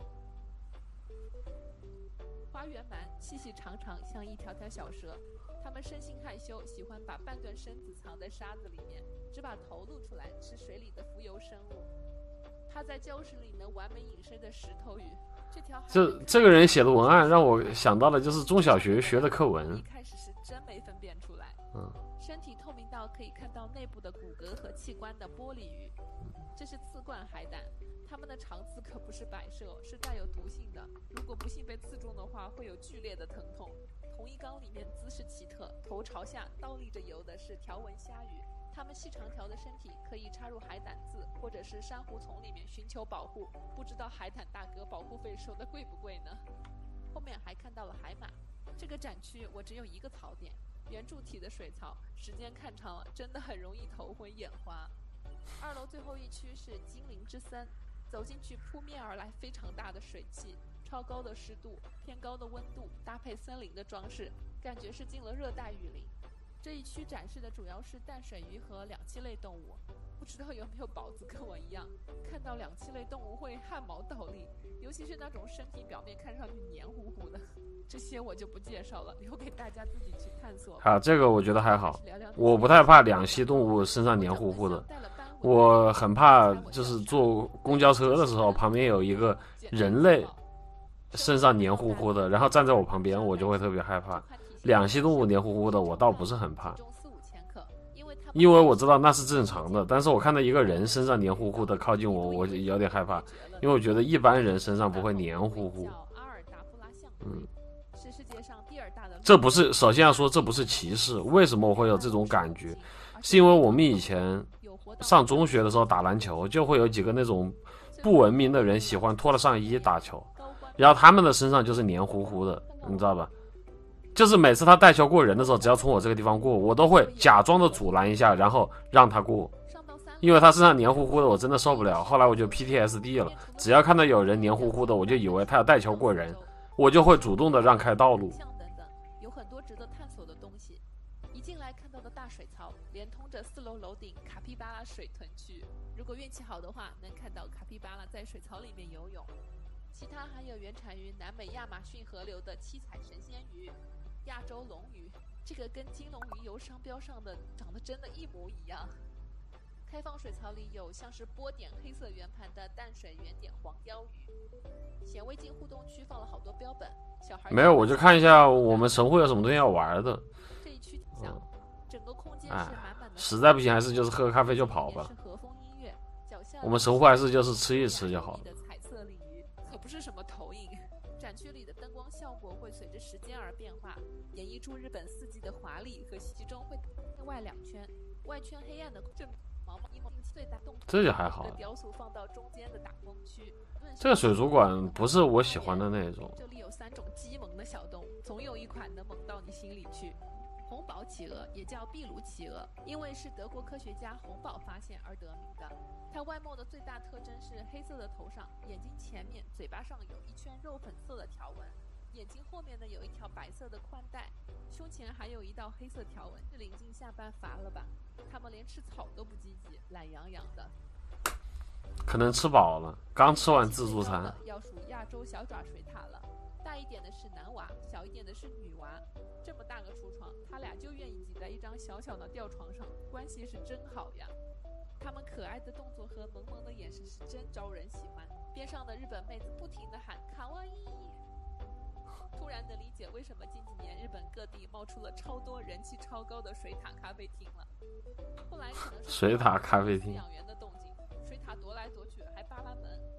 花园鳗细细长长，像一条条小蛇。它们生性害羞，喜欢把半段身子藏在沙子里面，只把头露出来吃水里的浮游生物。它在礁石里能完美隐身的石头鱼。这条这这个人写的文案让我想到了就是中小学学的课文。 一开始是真没分辨出来。 嗯。 身体透明到可以看到内部的骨骼和器官的玻璃鱼。这是刺冠海胆，它们的肠刺可不是摆设，是带有毒性的。如果不幸被刺中的话，会有剧烈的疼痛。同一缸里面姿势奇特，头朝下倒立着游的是条纹虾鱼，它们细长条的身体可以插入海胆刺或者是珊瑚丛里面寻求保护。不知道海胆大哥保护费收的贵不贵呢？后面还看到了海马。这个展区我只有一个槽点，圆柱体的水槽，时间看长了真的很容易头昏眼花。二楼最后一区是精灵之森，走进去扑面而来非常大的水汽，超高的湿度，偏高的温度，搭配森林的装饰，感觉是进了热带雨林。这一区展示的主要是淡水鱼和两栖类动物，不知道有没有宝子跟我一样，看到两栖类动物会汗毛倒立，尤其是那种身体表面看上去黏糊糊的。这些我就不介绍了，留给大家自己去探索。 啊，这个我觉得还好，我不太怕两栖动物身上黏糊糊的，我很怕就是坐公交车的时候旁边有一个人类身上黏糊糊的，然后站在我旁边，我就会特别害怕。两栖动物黏糊糊的我倒不是很怕，因为我知道那是正常的，但是我看到一个人身上黏糊糊的靠近我，我就有点害怕，因为我觉得一般人身上不会黏糊糊。嗯，这不是，首先要说这不是歧视，为什么我会有这种感觉？是因为我们以前上中学的时候打篮球，就会有几个那种不文明的人喜欢脱了上衣打球，然后他们的身上就是黏糊糊的，你知道吧？就是每次他带球过人的时候，只要从我这个地方过，我都会假装的阻拦一下，然后让他过，因为他身上黏糊糊的，我真的受不了。后来我就 P T S D 了，只要看到有人黏糊糊的，我就以为他要带球过人，我就会主动的让开道路。 有很多值得探索的东西。一进来看到的大水槽，连通着四楼楼顶卡皮巴拉水豚区。如果运气好的话，能看到卡皮巴拉在水槽里面游泳。其他还有原产于南美亚马逊河流的七彩神仙鱼、亚洲龙鱼，这个跟金龙鱼游商标上的长得真的一模一样。开放水槽里有像是波点黑色圆盘的淡水圆点黄鲷鱼。显微镜互动区放了好多标本，小孩没有，我就看一下我们神户有什么东西要玩的。 这一区挺像，嗯、整个空间是满满的。 实在不行还是就是喝咖啡就跑吧。我们神户还是就是吃一吃就好了。 彩色鲤鱼可不是什么投影，展区里的灯光效果会随着时间而变化，演绎出日本四季的华丽和其中会内外两圈，外圈黑暗的正毛毛一毛最大动这就还好。 雕塑放到中间的打工区。 这个水族馆不是我喜欢的那种。 这里有三种鸡萌的小动物，总有一款能萌到你心里去。红宝企鹅也叫秘鲁企鹅，因为是德国科学家洪堡发现而得名的。它外貌的最大特征是黑色的头上，眼睛前面、嘴巴上有一圈肉粉色的条纹，眼睛后面呢有一条白色的宽带，胸前还有一道黑色条纹。是临近下班乏了吧？它们连吃草都不积极，懒洋洋的。 可能吃饱了，刚吃完自助餐。 要数亚洲小爪水獭了，大一点的是男娃，小一点的是女娃。这么大个橱窗，他俩就愿意挤在一张小小的吊床上，关系是真好呀。他们可爱的动作和萌萌的眼神是真招人喜欢。边上的日本妹子不停地喊卡哇伊。突然能理解为什么近几年日本各地冒出了超多人气超高的水獭咖啡厅了。后来可能是水獭咖啡厅养源的动静，水獭踱来踱去还扒拉门，估计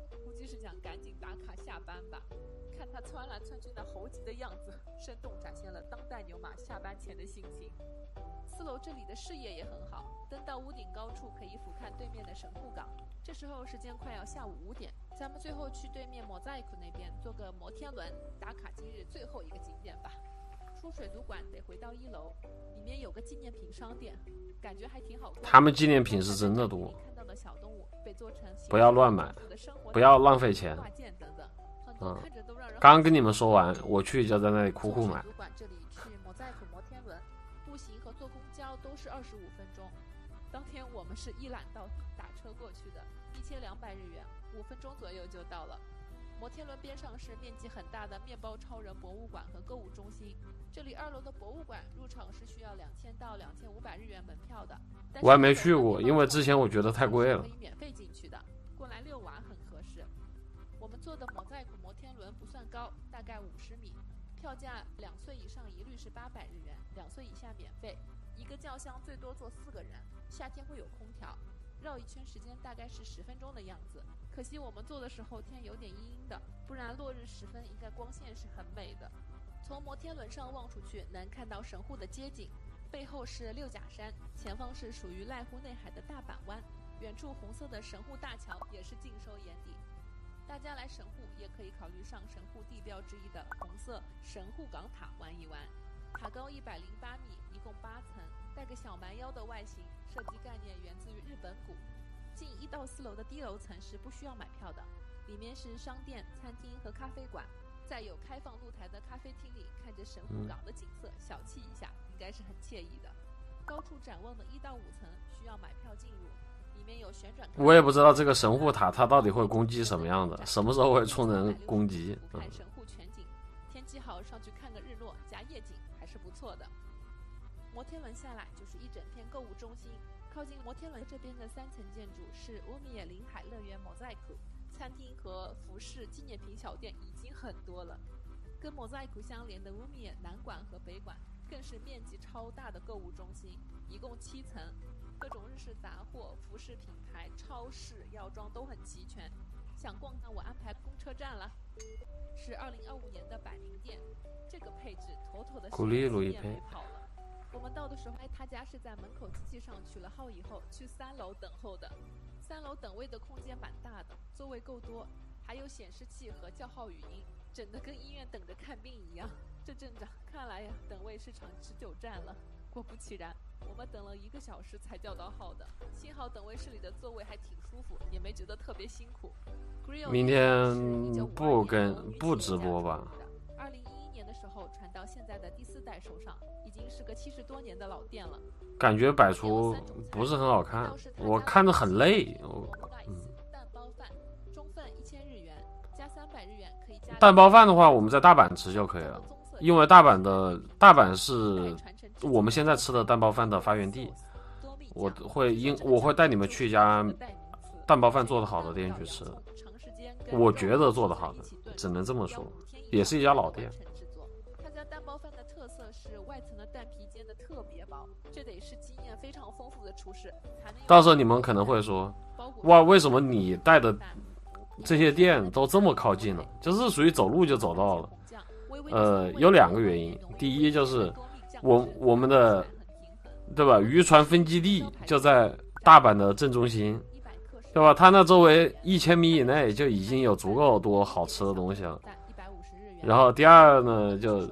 是想赶紧打卡下班吧。看他窜来窜去那猴急的样子，生动展现了当代牛马下班前的心情。四楼这里的视野也很好，登到屋顶高处可以俯瞰对面的神户港。这时候时间快要下午五点，咱们最后去对面摩在库那边坐个摩天轮，打卡今日最后一个景点吧。出水族馆得回到一楼，里面有个纪念品商店，感觉还挺好逛。 他们纪念品是真的多， 看到的小动物被做成不要乱买，不要浪费钱。嗯，刚刚跟你们说完，我去就在那里苦苦买。 出水族馆这里去摩在库摩天轮，步行和坐公交都是二十五分钟。当天我们是一揽到底打车过去的，一千两百日元，五分钟左右就到了。摩天轮边上是面积很大的面包超人博物馆和购物中心。这里二楼的博物馆入场是需要两千到两千五百日元门票的。 我还没去过，因为之前我觉得太贵了。 可以免费进去的，过来遛娃很合适。我们坐的摩在库摩天轮不算高，大概五十米，票价两岁以上一律是八百日元，两岁以下免费。一个轿厢最多坐四个人，夏天会有空调。绕一圈时间大概是十分钟的样子，可惜我们坐的时候天有点阴阴的，不然落日时分应该光线是很美的。从摩天轮上望出去，能看到神户的街景，背后是六甲山，前方是属于濑户内海的大阪湾，远处红色的神户大桥也是尽收眼底。大家来神户也可以考虑上神户地标之一的红色神户港塔玩一玩，塔高一百零八米，一共八层，带个小蛮腰的外形，设计概念源自于日本古。进一到四楼的低楼层是不需要买票的，里面是商店、餐厅和咖啡馆，在有开放露台的咖啡厅里，看着神户港的景色，小憩一下，应该是很惬意的。高处展望的一到五层需要买票进入，里面有旋转。 我也不知道这个神户塔它到底会攻击什么样的，什么时候会出人攻击？ 看神户全景，天气好上去看个日落加夜景还是不错的。摩天轮下来就是一整片购物中心，靠近摩天轮这边的三层建筑是乌米野临海乐园摩在库，餐厅和服饰纪念品小店已经很多了。跟摩在库相连的乌米野南馆和北馆更是面积超大的购物中心，一共七层，各种日式杂货、服饰品牌、超市、药妆都很齐全。想逛看我安排公车站了，是二零二五年的百名店，这个配置妥妥的是店没跑了。我们到的时候，他家是在门口机器上取了号以后，去三楼等候的。三楼等位的空间蛮大的，座位够多，还有显示器和叫号语音，整得跟医院等着看病一样。这阵仗看来呀，等位是场持久战了。果不其然，我们等了一个小时才叫到号的，幸好等位室里的座位还挺舒服，也没觉得特别辛苦。 明天不跟不直播吧？ 二零一一年的时候传到现在的第四代手上，已经是个七十多年的老店了。 感觉摆出不是很好看，我看着很累。我嗯。 蛋包饭，中份一千日元，加三百日元可以加。 蛋包饭的话，我们在大阪吃就可以了，因为大阪的大阪是我们现在吃的蛋包饭的发源地。我会因我会带你们去一家蛋包饭做得好的店去吃，我觉得做得好的，只能这么说，也是一家老店。 他家蛋包饭的特色是外层的蛋皮煎的特别薄，这得是经验非常丰富的厨师才能。 到时候你们可能会说，哇，为什么你带的这些店都这么靠近了？就是属于走路就走到了。呃，有两个原因，第一就是我我们的对吧，渔船分基地就在大阪的正中心，对吧？它那周围一千米以内就已经有足够多好吃的东西了。然后第二呢，就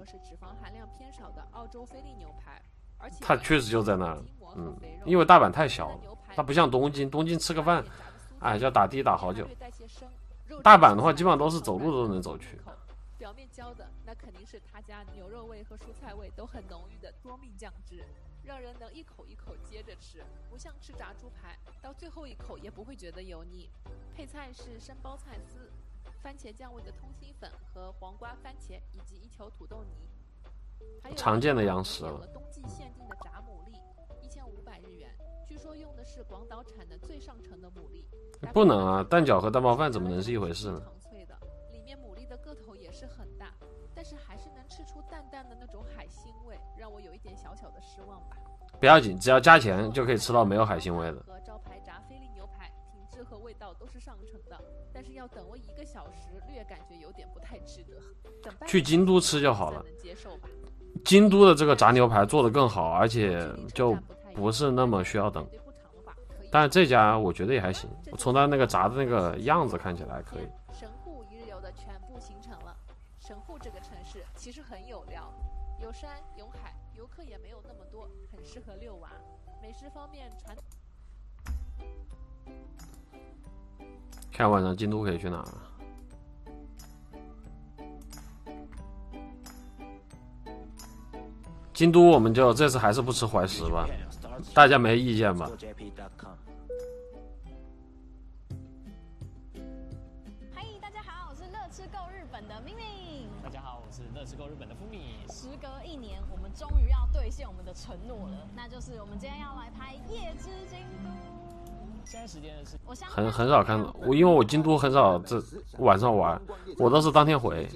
它确实就在那儿，嗯，因为大阪太小了，它不像东京，东京吃个饭，哎，就要打的打好久。大阪的话，基本上都是走路都能走去。 表面焦的那肯定是他家牛肉味和蔬菜味都很浓郁的多命酱汁，让人能一口一口接着吃，不像吃炸猪排，到最后一口也不会觉得油腻。配菜是生包菜丝、番茄酱味的通心粉和黄瓜番茄，以及一球土豆泥。还有常见的洋食了。 冬季限定的炸牡蛎，一千五百日元，据说用的是广岛产的最上乘的牡蛎。 不能啊，蛋饺和蛋包饭怎么能是一回事呢？ 里面牡蛎的个头也是很大，但是还是能吃出淡淡的那种海腥味，让我有一点小小的失望吧。 不要紧，只要加钱就可以吃到没有海腥味的。 和招牌炸菲力牛排，品质和味味道都是上乘的，但是要等位一个小时，略感觉有点不太值得。等去京都吃就好了， 能接受吧？ 京都的这个炸牛排做得更好，而且就不是那么需要等。但这家我觉得也还行，从它那个炸的那个样子看起来可以。 神户一日游的全部行程了。神户这个城市其实很有料，有山有海，游客也没有那么多，很适合遛娃。美食方面传。 看晚上京都可以去哪？京都我们就这次还是不吃怀石吧，大家没意见吧？ 嗨，大家好，我是乐吃够日本的明明。 大家好，我是乐吃够日本的富米。 时隔一年，我们终于要兑现我们的承诺了，那就是我们今天要来拍《夜之京都》。 现在时间是很很少看到我，因为我京都很少这晚上玩，我都是当天回。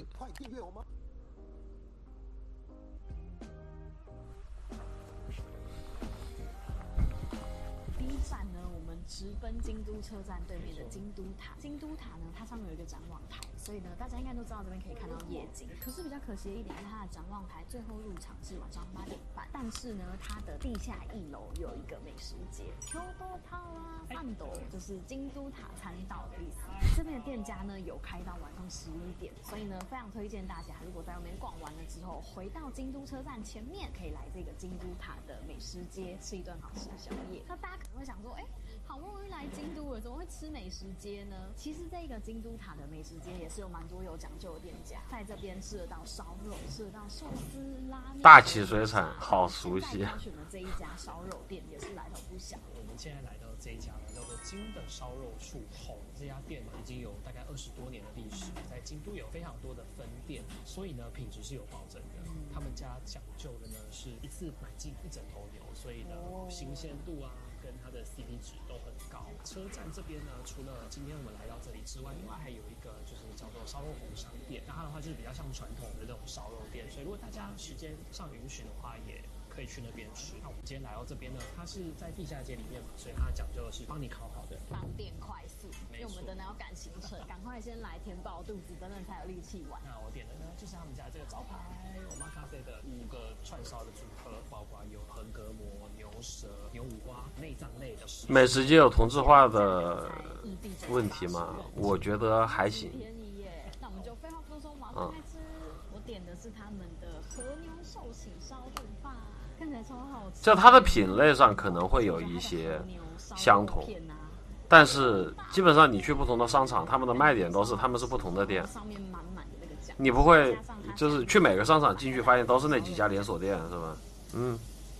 第一站呢，我们直奔京都车站对面的京都塔。京都塔呢，它上面有一个展望台，所以呢，大家应该都知道这边可以看到夜景。可是比较可惜的一点是，它的展望台最后入场是晚上八点半，但是呢，它的地下一楼有一个美食街，秋多套啊，饭斗就是京都塔餐道的意思。这边的店家呢有开到晚上十一点，所以呢，非常推荐大家，如果在外面逛完了之后，回到京都车站前面，可以来这个京都塔的美食街吃一顿好吃的宵夜。那大家可能会想说，哎，好不容易来京都了，怎么会吃美食街呢？其实这个京都塔的美食街也是有蛮多有讲究的店家，在这边吃得到烧肉，吃得到寿司、拉面。 大起水产，好熟悉。 挑选的这一家烧肉店也是来头不小。 我们现在来到这一家呢，叫做金的烧肉处后。这家店已经有大概二十多年的历史，在京都有非常多的分店，所以呢品质是有保证的。嗯、他们家讲究的呢是一次买进一整头牛，所以呢、哦、新鲜度啊跟它的 C P 值都很高。车站这边呢，除了今天我们来到这里之外，另外还有一个就是叫做烧肉红商店，那它的话就是比较像传统的那种烧肉店，所以如果大家时间上允许的话，也可以去那边吃。那我们今天来到这边呢，它是在地下街里面嘛，所以它讲究的是帮你烤好的， 方便快速。因为我们等等要赶行程，赶快先来填饱肚子，等等才有力气玩。 那我点的呢，就是他们家这个招牌我妈咖啡的五个串烧的组合，包括有横膈膜、牛舌、牛五花、内脏类的。 美食街有同质化的问题吗？我觉得还行。 便宜耶，那我们就废话不多说，马上开吃。嗯、我点的是他们的和牛寿喜烧炖饭，看起来超好吃。 就它的品类上可能会有一些相同。但是基本上你去不同的商场，他们的卖点都是他们是不同的店，你不会就是去每个商场进去发现都是那几家连锁店，是吧？嗯，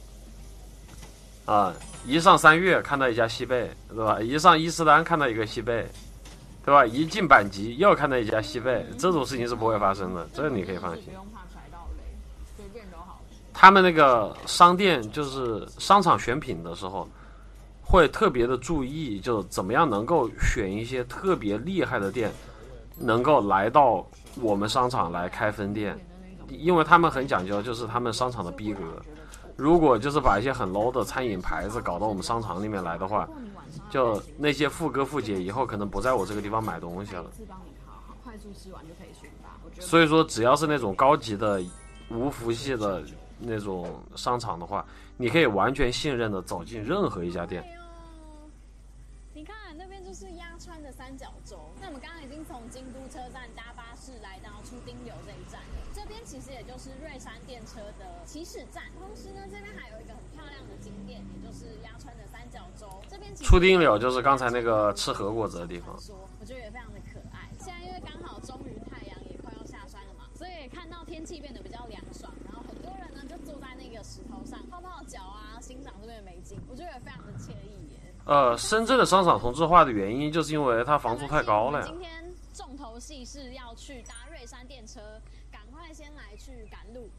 啊，一上三越看到一家西贝，对吧？一上伊势丹看到一个西贝，对吧？一进阪急又看到一家西贝，这种事情是不会发生的，这你可以放心。他们那个商店就是商场选品的时候，会特别的注意，就怎么样能够选一些特别厉害的店，能够来到我们商场来开分店，因为他们很讲究，就是他们商场的逼格。如果就是把一些很 low 的餐饮牌子搞到我们商场里面来的话，就那些富哥富姐以后可能不在我这个地方买东西了。所以说，只要是那种高级的无服系的那种商场的话，你可以完全信任的走进任何一家店。 你看那边就是鸭川的三角洲，那我们刚刚已经从京都车站搭巴士来到出町柳这一站了，这边其实也就是瑞山电车的起始站，同时呢这边还有一个很漂亮的景点，也就是鸭川的三角洲。这边出町柳就是刚才那个吃和果子的地方， 我觉得也非常的可爱。现在因为刚好终于太阳也快要下山了嘛，所以看到天气变得比较凉爽，然后很多人呢就坐在那个石头上泡泡脚啊，欣赏这边的美景，我觉得也非常的惬意耶。 呃，深圳的商场同质化的原因，就是因为它房租太高了呀。 今天重头戏是要去搭瑞山电车，赶快先来去赶路。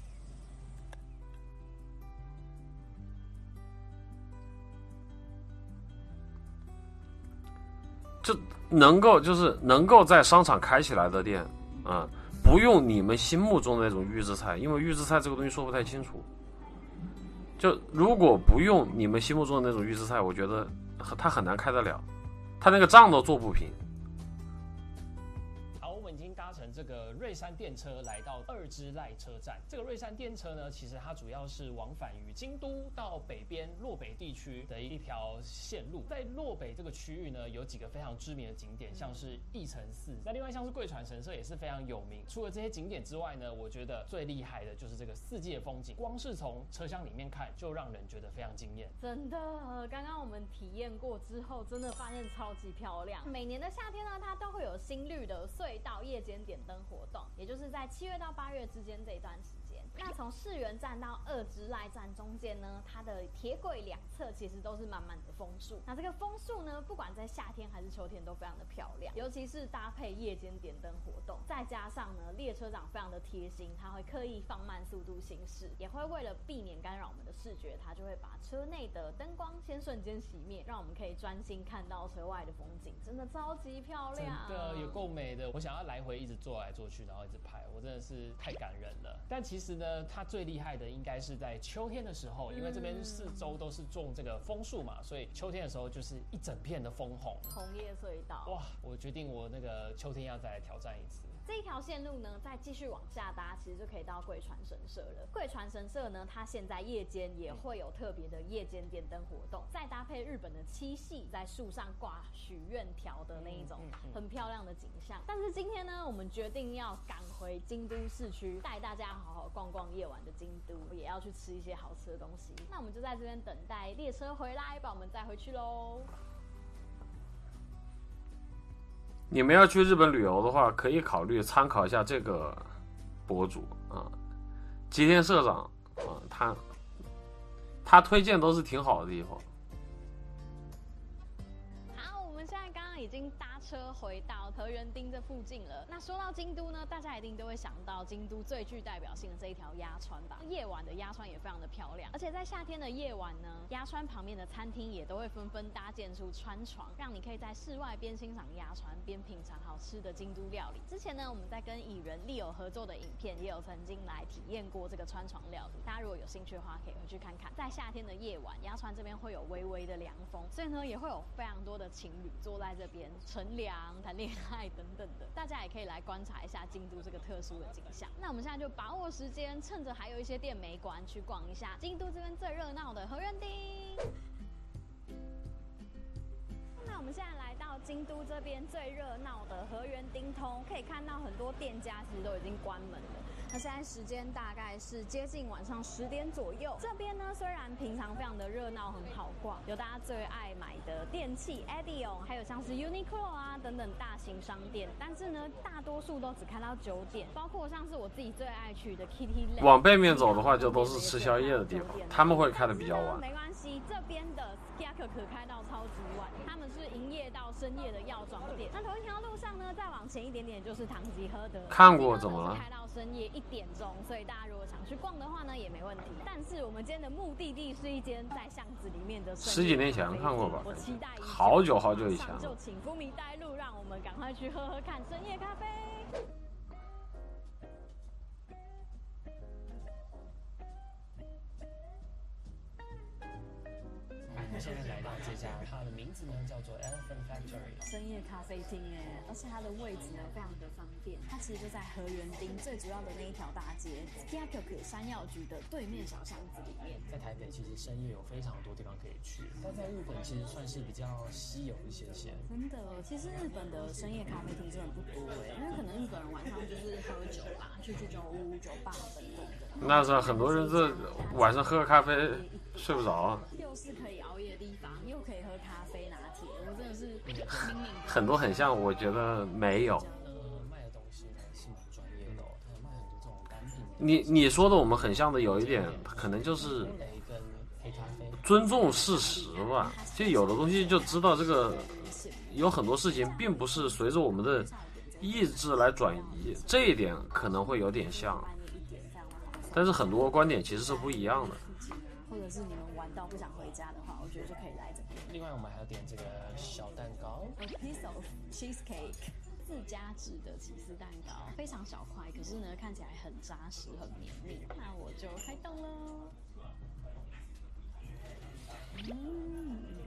就能够就是能够在商场开起来的店，啊、嗯，不用你们心目中的那种预制菜，因为预制菜这个东西说不太清楚。就如果不用你们心目中的那种预制菜，我觉得它很难开得了。 它那个账都做不平。 好，我们已经搭乘这个瑞山电车来到二之濑车站。这个瑞山电车呢，其实它主要是往返于京都到北边洛北地区的一条线路。在洛北这个区域呢，有几个非常知名的景点，像是义城寺，那另外像是贵船神社也是非常有名。除了这些景点之外呢，我觉得最厉害的就是这个四季的风景，光是从车厢里面看就让人觉得非常惊艳。 真的，刚刚我们体验过之后，真的发现超级漂亮。每年的夏天呢，它都会有新绿的隧道夜间点灯活动，也就是在七月到八月之间这一段时间。那从世园站到二之濑站中间呢，它的铁轨两侧其实都是满满的枫树。那这个枫树呢，不管在夏天还是秋天都非常的漂亮，尤其是搭配夜间点灯活动，再加上呢，列车长非常的贴心，他会刻意放慢速度行驶，也会为了避免干扰我们的视觉，他就会把车内的灯光先瞬间熄灭，让我们可以专心看到车外的风景，真的超级漂亮， 真的有够美的。我想要来回一直坐来坐去，然后一直拍，我真的是太感人了。但其实呢，它最厉害的应该是在秋天的时候，因为这边四周都是种这个枫树嘛，所以秋天的时候就是一整片的枫红， 红叶隧道。 哇！我决定我那个秋天要再来挑战一次。 这一条线路呢，再继续往下搭，其实就可以到贵船神社了。贵船神社呢，它现在夜间也会有特别的夜间点灯活动，再搭配日本的七夕，在树上挂许愿条的那一种很漂亮的景象。但是今天呢，我们决定要赶回京都市区，带大家好好逛逛夜晚的京都，也要去吃一些好吃的东西。那我们就在这边等待列车回来，把我们载回去喽。 你们要去日本旅游的话，可以考虑参考一下这个博主啊，吉田社长啊，他他推荐都是挺好的地方。 好，我们现在刚刚已经搭车回到河原町这附近了。那说到京都呢，大家一定都会想到京都最具代表性的这一条鸭川吧？夜晚的鸭川也非常的漂亮，而且在夏天的夜晚呢，鸭川旁边的餐厅也都会纷纷搭建出川床，让你可以在室外边欣赏鸭川，边品尝好吃的京都料理。之前呢，我们在跟蚁人利友合作的影片，也有曾经来体验过这个川床料理。大家如果有兴趣的话，可以回去看看。在夏天的夜晚，鸭川这边会有微微的凉风，所以呢，也会有非常多的情侣坐在这边乘凉、谈恋爱等等的。大家也可以来观察一下京都这个特殊的景象。那我们现在就把握时间，趁着还有一些店没关，去逛一下京都这边最热闹的河原町。那我们现在来到京都这边最热闹的河原町通，可以看到很多店家其实都已经关门了。那现在时间大概是接近晚上十点左右。这边呢，虽然平常非常的热闹，很好逛，有大家最爱买的电器 Edion， 还有像是 Uniqlo 啊等等大型商店，但是呢，大多数都只开到九点。包括像是我自己最爱去的 Kitty Land。 往背面走的话，就都是吃宵夜的地方，他们会开的比较晚。 没关系，这边的 Skiak 可开到超级晚，他们是营业到深夜的药妆店。那同一条路上呢，再往前一点点就是唐吉诃德。 看过怎么了？ 开到深夜一点钟，所以大家如果想去逛的话呢，也没问题。但是我们今天的目的地是一间在巷子里面的十几年前看过吧？ 我期待好久好久以前了。 就请福米带路，让我们赶快去喝喝看深夜咖啡。 现在来到这家，它的名字呢叫做 Elephant Factory 深夜咖啡厅哎，而且它的位置呢非常的方便，它其实就在河原町最主要的那一条大街 Skiak 山药局的对面小巷子里面。 在台北其实深夜有非常多地方可以去，但在日本其实算是比较稀有一些些。 真的，其实日本的深夜咖啡厅真的不多哎，因为可能日本人晚上就是喝酒啦，去居酒屋、酒吧等等的。 那是很多人这晚上喝咖啡睡不着。 又是可以熬夜的地方，又可以喝咖啡拿铁，我真的是很多很像，我觉得没有。 卖的东西呢是蛮专业的，他有卖很多这种单品。 你你说的我们很像的有一点，可能就是尊重事实吧。就有的东西就知道这个，有很多事情并不是随着我们的意志来转移，这一点可能会有点像，但是很多观点其实是不一样的。 或者是你们玩到不想回家的话，我觉得就可以来这边。 另外，我们还要点这个小蛋糕 ，a piece of cheesecake， 自家制的起司蛋糕，非常小块，可是呢看起来很扎实、很绵密。那我就开动了。嗯。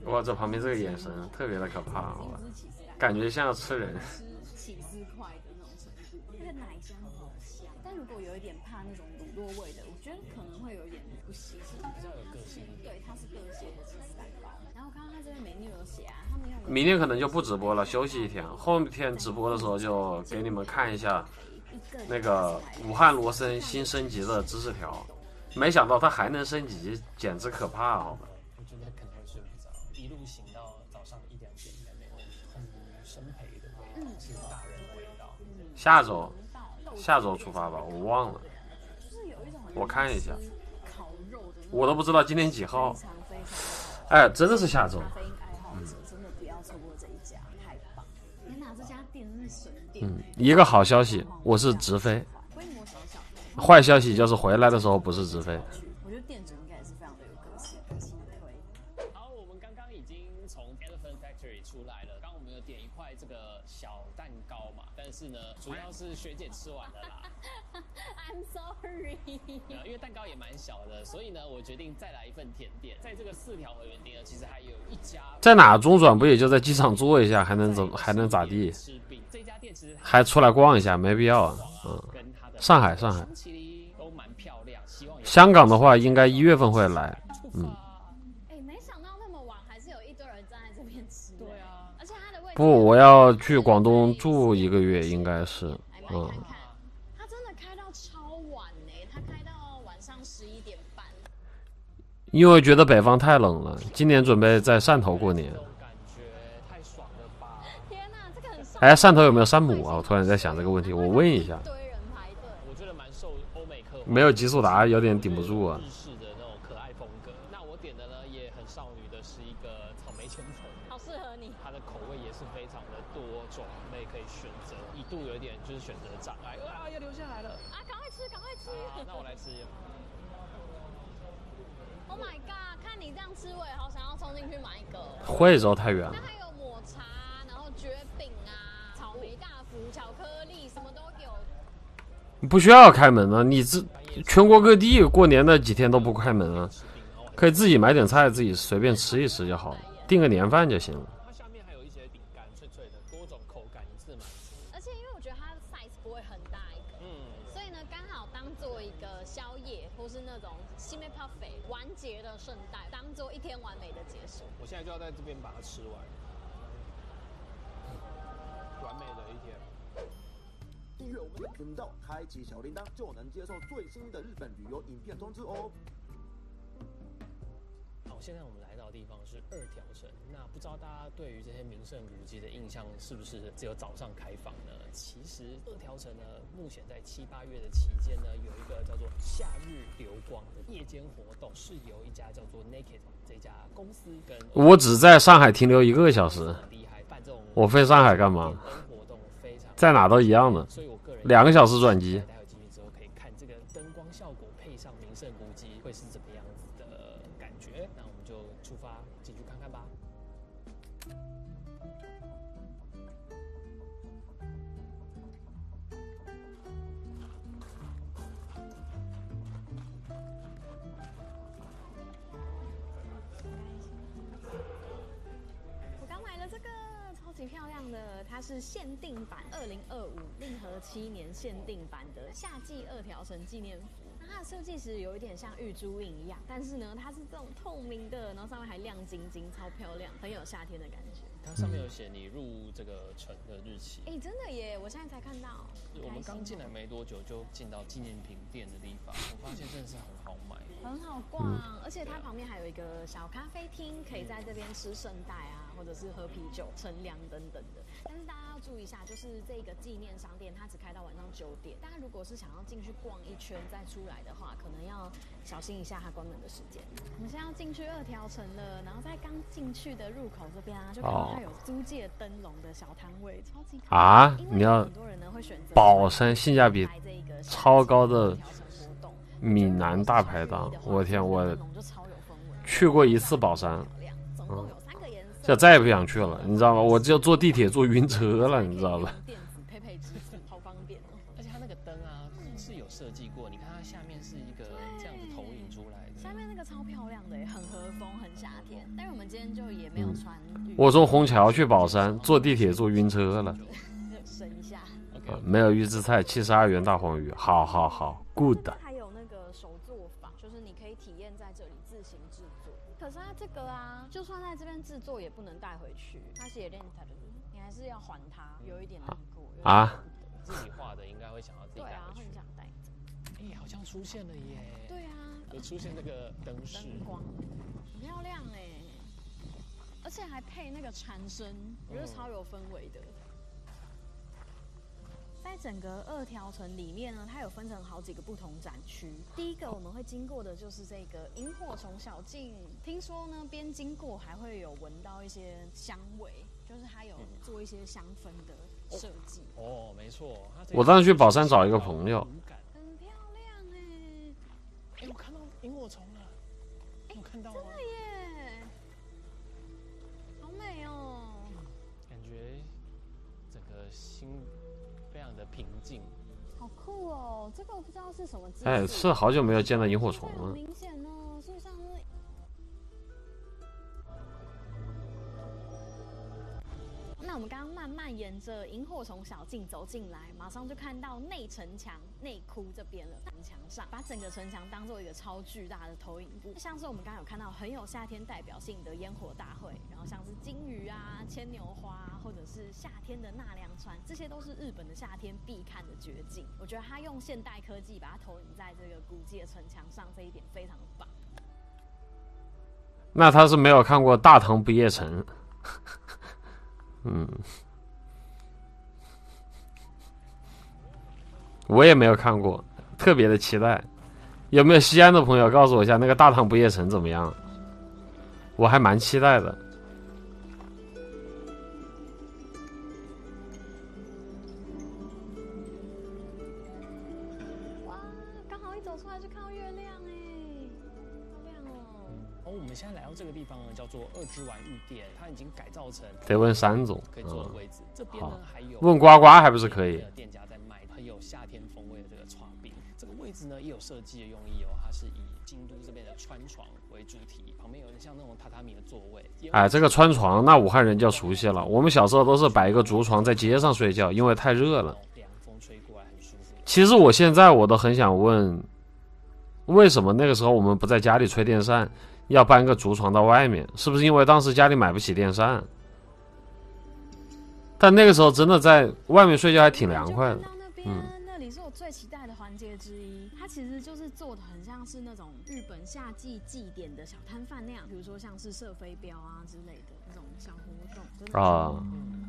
哇，这旁边这个眼神特别的可怕，感觉像要吃人。 吃起司块的那种程度，那个奶香好香。但如果有一点怕那种乳酪味的，我觉得可能会有点不喜欢， 比较有个性。 对，它是个性的起司蛋糕。然后刚刚他这边美女有写啊，他们用明天可能就不直播了，休息一天。后天直播的时候就给你们看一下那个武汉罗森新升级的芝士条，没想到它还能升级，简直可怕，好吧？ 我觉得可能会睡不着，一路行到早上一两点应该没有很生培的味道，是大人的味道。 下周下周出发吧，我忘了，我看一下，我都不知道今天几号。哎，真的是下周。 嗯，真的不要错过这一家，太棒！天哪，这家店真是神店。 嗯，一个好消息，我是直飞。坏消息就是回来的时候不是直飞。 我觉得店主应该也是非常的有个性，心推。 好，我们刚刚已经从 Elephant Factory 出来了，刚刚我们有点一块这个小蛋糕嘛，但是呢，主要是学姐吃完了啦。 I'm sorry。 因为蛋糕也蛮小的，所以呢，我决定再来一份甜点。在这个四条河原町呢，其实还有一家在哪中转不也就在机场坐一下，还能怎还能咋地？还出来逛一下，没必要啊。嗯，上海上海，香港的话应该一月份会来。嗯。 哎，没想到那么晚还是有一堆人站在这边吃。对啊，而且它的位置不，我要去广东住一个月，应该是。嗯。 它真的开到超晚呢，它开到晚上十一点半。 因为觉得北方太冷了，今年准备在汕头过年。哎，汕头有没有山姆啊？我突然在想这个问题，我问一下。 我觉得蛮受欧美客没有极速达有点顶不住啊。 日式的那种可爱风格。那我点的呢也很少女的是一个草莓千层， 好适合你。 它的口味也是非常的多种类可以选择，一度有点就是选择障碍，啊，要留下来了啊！赶快吃，赶快吃！ 啊，那我来吃。 Oh my god！ 看你这样吃，我也好想要冲进去买一个。 惠州太远了。 那还有抹茶，然后蕨饼啊，草莓大福、巧克力，什么都有。 不需要开门啊！你这全国各地过年的几天都不开门啊，可以自己买点菜，自己随便吃一吃就好了，订个年饭就行了。 它下面还有一些饼干，脆脆的，多种口感一次买。 而且因为我觉得它的 size 不会很大一个，嗯，所以呢刚好当做一个宵夜，或是那种西梅 parfait 完结的圣代，当做一天完美的结束。 我现在就要在这边把它吃完，完美的一天。 订阅我们的频道，开启小铃铛，就能接受最新的日本旅游影片通知哦。 好，现在我们来到的地方是二条城。那不知道大家对于这些名胜古迹的印象是不是只有早上开放呢？其实二条城呢，目前在七八月的期间呢，有一个叫做夏日流光的夜间活动，是由一家叫做 Naked 这家公司跟我只在上海停留一个小时，我飞上海干嘛？在哪都一样的，两个小时转机。 待会进去之后可以看这个灯光效果配上名胜古迹会是怎么样子的感觉。那我们就出发进去看看吧。 我刚买了这个，超级漂亮的，它是限定版二零二五令和七年限定版的夏季二条城纪念服。那它的设计其实有一点像玉珠印一样，但是呢，它是这种透明的，然后上面还亮晶晶，超漂亮，很有夏天的感觉。 它上面有写你入这个城的日期。 哎、欸，真的耶！我现在才看到。 我们刚进来没多久就进到纪念品店的地方，我发现真的是很好买， 很好逛，嗯、而且它旁边还有一个小咖啡厅，可以在这边吃圣代啊，或者是喝啤酒、乘凉等等的。但是大家要注意一下，就是这个纪念商店它只开到晚上九点，大家如果是想要进去逛一圈再出来的话，可能要小心一下它关门的时间。我们现在要进去二条城了，然后在刚进去的入口这边啊，就看到它有租借灯笼的小摊位，超级可爱啊！你要宝山性价比超高的闽南大排档，我天，我去过一次宝山，嗯，就再也不想去了，你知道吗？我就坐地铁坐晕车了，你知道吧？ 好方便哦！ 而且它那个灯啊是有设计过，你看它下面是一个这样子投影出来的， 下面那个超漂亮的，很和风， 很夏天，但是我们今天就也没有穿雨衣。 我从虹桥去宝山，坐地铁坐晕车了。 省一下。 啊、没有预制菜，七十二元大黄鱼，好好好 ，good。 还有那个手作坊，就是你可以体验在这里自行制作。可是它这个啊，就算在这边制作也不能带回去，它写练它的，你还是要还它，有一点难过。 啊？ 自己画的应该会想要自己带回去。对啊， 会想带走。 哎，好像出现了耶。 对啊。 有出现那个灯饰。 灯光，很漂亮哎，而且还配那个蝉声，我觉得超有氛围的。在整个二条城里面呢，它有分成好几个不同展区。第一个我们会经过的就是这个萤火虫小径，听说呢边经过还会有闻到一些香味，就是它有做一些香氛的设计。 哦，哦没错。 我当时去宝山找一个朋友。 很漂亮哎！ 哎，我看到萤火虫了，你有看到吗？ 真的耶，好美哦！ 感觉整个心非常的平静， 好酷哦！这个我不知道是什么机制。 哎，是好久没有见到萤火虫了。 明显哦，是不是像是？那我们刚刚慢慢沿着萤火虫小径走进来，马上就看到内城墙内窟这边了。墙上把整个城墙当做一个超巨大的投影布，像是我们刚刚有看到很有夏天代表性的烟火大会，然后像是金鱼啊、牵牛花啊，或者是夏天的纳凉船，这些都是日本的夏天必看的绝景。我觉得他用现代科技把它投影在这个古迹的城墙上，这一点非常的棒。 那他是没有看过《大唐不夜城》。嗯，我也没有看过，特别的期待。有没有西安的朋友告诉我一下那个《大唐不夜城》怎么样？我还蛮期待的。 哇，刚好一走出来就看到月亮哎，好亮哦！ 哦，我们现在来到这个地方呢，叫做二之丸御殿，它已经改造成得问三种可以坐的位置。嗯、这边呢还有问呱呱还不是可以？ 店家在卖很有夏天风味的这个刨冰，这个位置呢也有设计的用意哦，它是以京都这边的川床为主题，旁边有点像那种榻榻米的座位。 哎，这个川床，那武汉人就熟悉了。我们小时候都是摆一个竹床在街上睡觉，因为太热了。 凉风吹过来很舒服。 其实我现在我都很想问，为什么那个时候我们不在家里吹电扇？要搬个竹床到外面，是不是因为当时家里买不起电扇？但那个时候真的在外面睡觉还挺凉快的。 嗯，那里是我最期待的环节之一。它其实就是做的很像是那种日本夏季祭典的小摊贩那样，比如说像是射飞镖啊之类的那种小活动啊。嗯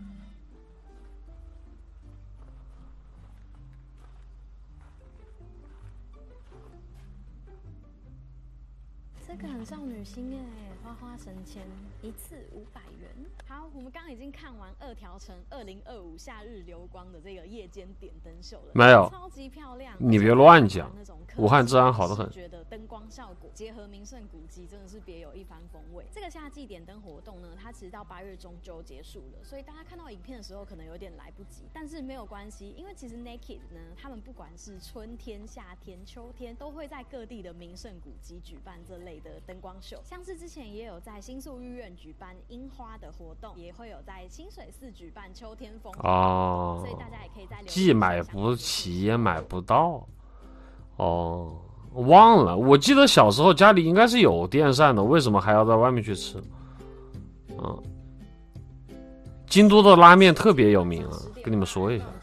这个很少女心耶，花花神签一次五百元。好，我们刚刚已经看完二条城二零二五夏日流光的这个夜间点灯秀了， 没有， 超级漂亮。 你别乱讲，武汉治安好得很。 觉得灯光效果结合名胜古迹，真的是别有一番风味。这个夏季点灯活动呢，它其实到八月中就结束了，所以大家看到影片的时候可能有点来不及，但是没有关系，因为其实 Naked 呢，他们不管是春天、夏天、秋天，都会在各地的名胜古迹举办这类的灯光秀，像是之前也有在新宿御苑举办樱花的活动，也会有在清水寺举办秋天风哦， 所以大家也可以在既买不起也买不到哦，忘了，我记得小时候家里应该是有电扇的，为什么还要在外面去吃？嗯，京都的拉面特别有名啊，跟你们说一下。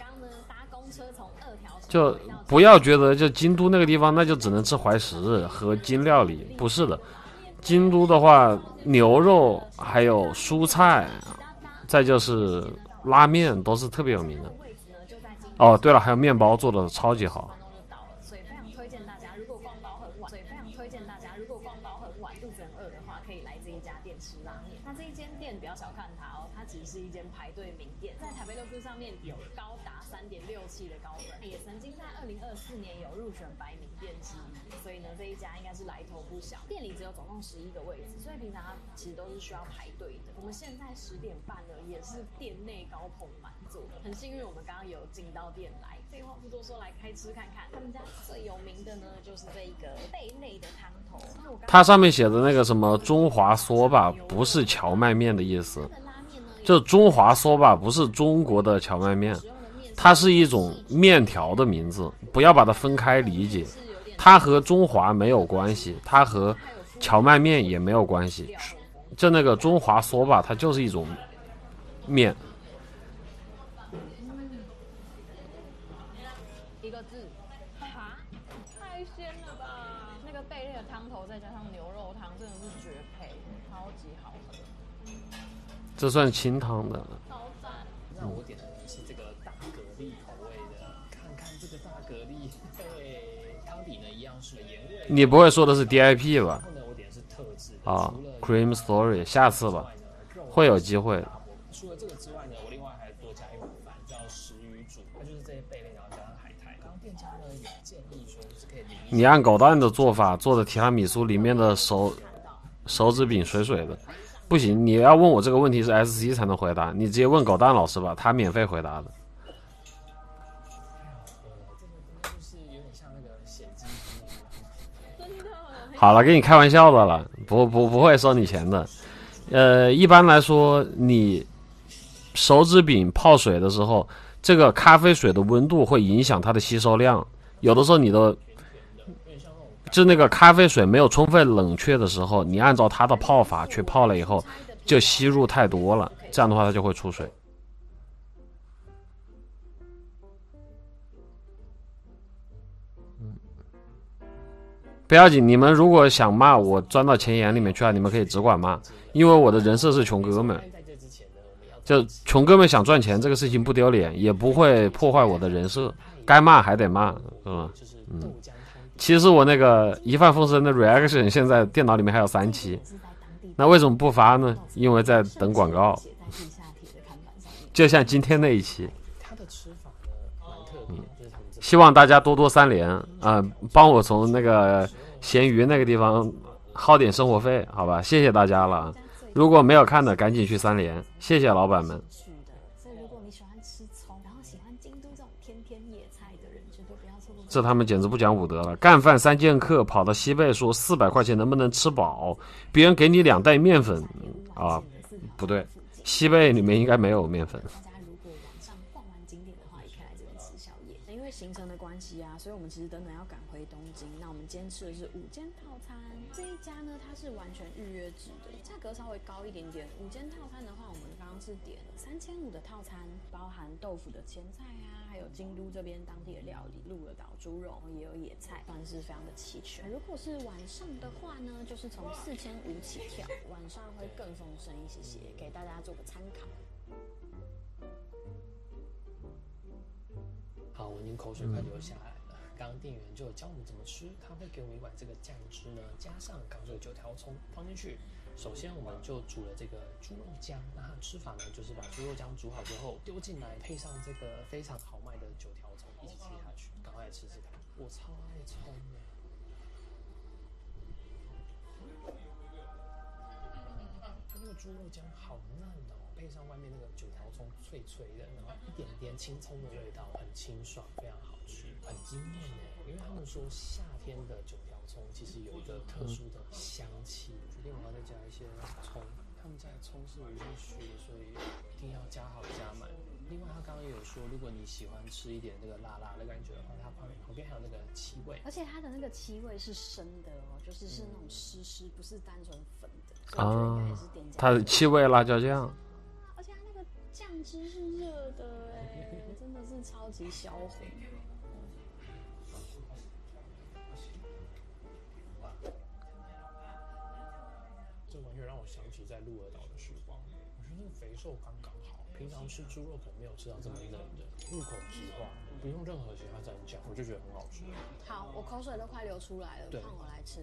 就不要觉得就京都那个地方那就只能吃怀石和京料理，不是的。京都的话，牛肉还有蔬菜，再就是拉面都是特别有名的。哦，对了，还有面包做的超级好。 所以非常推荐大家，如果逛包很晚，所以非常推荐大家，如果逛包很晚，肚子很饿的话，可以来这一家店吃拉面。那这一间店不要小看它哦，它其实是一间排队名店，在台北六区上面有高达三点六七的高分，也曾经在二零二四年有入选百名店之一。所以呢，这一家应该是来头不小。店里只有总共十一个位置，所以平常它其实都是需要排队的。我们现在十点半了，也是店内高朋满座，很幸运我们刚刚有进到店来。废话不多说，来开吃看看。他们家最有名的呢，就是这一个贝类的汤头。它上面写的那个什么中华说吧不是荞麦面的意思，就中华说吧不是中国的荞麦面，它是一种面条的名字，不要把它分开理解，它和中华没有关系，它和荞麦面也没有关系，就那个中华说吧它就是一种面。 一个字，哈，太鲜了吧！那个贝类的汤头再加上牛肉汤，真的是绝配，超级好喝。 这算清汤的。 那我点的是这个大蛤蜊口味的，看看这个大蛤蜊，对，汤底呢一样是盐味。 你不会说的是 D I P 吧？ 然后呢，我点的是特制的啊 ，Cream Story， 下次吧，会有机会的。 除了这个之外呢，我另外还多加一碗饭，叫石鱼煮，它就是这些贝类，然后加上海苔。刚刚店家呢有建议说是可以淋一。 你按狗蛋的做法做的提拉米苏，里面的手手指饼水水的，不行，你要问我这个问题是 S C 才能回答，你直接问狗蛋老师吧，他免费回答的。好了，跟你开玩笑的了，不不不会收你钱的。呃，一般来说，你手指饼泡水的时候，这个咖啡水的温度会影响它的吸收量。有的时候你的就那个咖啡水没有充分冷却的时候，你按照它的泡法去泡了以后，就吸入太多了，这样的话它就会出水。不要紧，你们如果想骂我钻到钱眼里面去啊，你们可以只管骂，因为我的人设是穷哥们，就穷哥们想赚钱这个事情不丢脸，也不会破坏我的人设，该骂还得骂，是吧？嗯，其实我那个一帆风顺的 reaction 现在电脑里面还有三期，那为什么不发呢？因为在等广告，就像今天那一期。希望大家多多三连啊、呃，帮我从那个闲鱼那个地方薅点生活费，好吧？谢谢大家了。如果没有看的，赶紧去三连，谢谢老板们。 所以如果你喜欢吃葱，然后喜欢京都这种天天野菜的人，绝对不要错过。 这他们简直不讲武德了！干饭三剑客跑到西贝说四百块钱能不能吃饱？别人给你两袋面粉啊，不对，西贝里面应该没有面粉。 行程的关系啊，所以我们其实等等要赶回东京。那我们今天吃的是午间套餐，这一家呢它是完全预约制的，价格稍微高一点点。午间套餐的话，我们刚刚是点三千五的套餐，包含豆腐的前菜啊，还有京都这边当地的料理，鹿儿岛猪肉也有野菜，算是非常的齐全。如果是晚上的话呢，就是从四千五起跳，晚上会更丰盛一些些，给大家做个参考。 好，我已经口水快流下来了。刚刚店员就教我们怎么吃，他会给我们一碗这个酱汁呢，加上刚这个九条葱放进去。首先我们就煮了这个猪肉酱，那它的吃法呢，就是把猪肉酱煮好之后丢进来，配上这个非常豪迈的九条葱一起切下去。赶快来吃吃看，我超爱葱的。它那个猪肉酱好嫩哦，配上外面那个九条葱脆脆的，然后一点点青葱的味道，很清爽，非常好吃，很惊艳耶。因为他们说夏天的九条葱其实有一个特殊的香气，决定我要再加一些葱。他们家的葱是无限续的，所以一定要加好加满。另外，他刚刚也有说，如果你喜欢吃一点那个辣辣的感觉的话，它旁边还有那个七味， 而且它的那个七味是生的哦，就是是那种湿湿，不是单纯粉的。 啊，它的七味辣椒酱。 而且它那个酱汁是热的哎，真的是超级销魂。 这完全让我想起在鹿儿岛的时光，我觉得那个肥瘦刚刚好。平常吃猪肉可能没有吃到这么嫩的，入口即化，不用任何其他蘸酱，我就觉得很好吃。 好，我口水都快流出来了，换我来吃。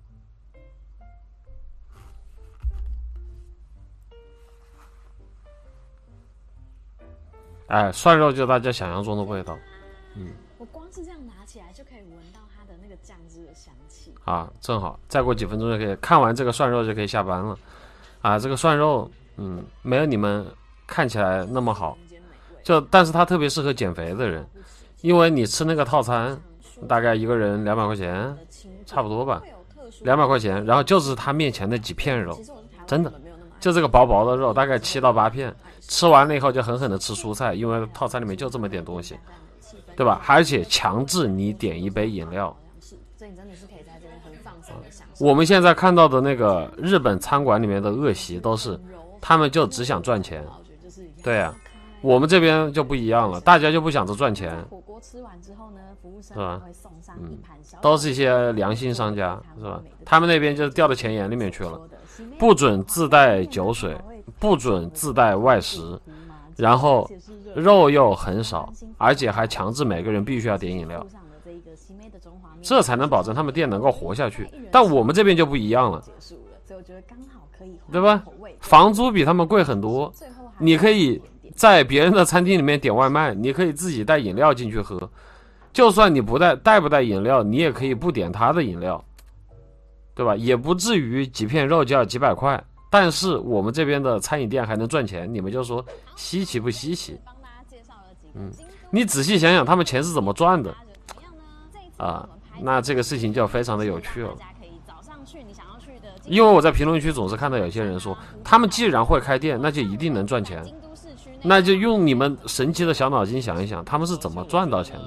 哎，涮肉就大家想象中的味道，嗯。 我光是这样拿起来就可以闻到它的那个酱汁的香气。 啊，正好，再过几分钟就可以看完这个涮肉就可以下班了。啊，这个涮肉，嗯，没有你们看起来那么好，就但是它特别适合减肥的人，因为你吃那个套餐，大概一个人两百块钱，差不多吧。 两百块钱，然后就是他面前的几片肉，真的就这个薄薄的肉，大概七到八片，吃完了以后就狠狠的吃蔬菜，因为套餐里面就这么点东西，对吧？而且强制你点一杯饮料。 所以你真的是可以在这边很放松的享受。 我们现在看到的那个日本餐馆里面的恶习都是，他们就只想赚钱。对啊，我们这边就不一样了，大家就不想着赚钱。 火锅吃完之后呢，服务生是吧？ 会送上一盘小， 都是一些良心商家，是吧？他们那边就是掉到钱眼里面去了，不准自带酒水，不准自带外食，然后肉又很少，而且还强制每个人必须要点饮料，这才能保证他们店能够活下去。但我们这边就不一样了，对吧？房租比他们贵很多，你可以在别人的餐厅里面点外卖，你可以自己带饮料进去喝，就算你不带带不带饮料，你也可以不点他的饮料，对吧？也不至于几片肉就要几百块，但是我们这边的餐饮店还能赚钱，你们就说稀奇不稀奇？嗯，你仔细想想他们钱是怎么赚的啊？那这个事情就非常的有趣了。因为我在评论区总是看到有些人说，他们既然会开店，那就一定能赚钱，那就用你们神奇的小脑筋想一想，他们是怎么赚到钱的？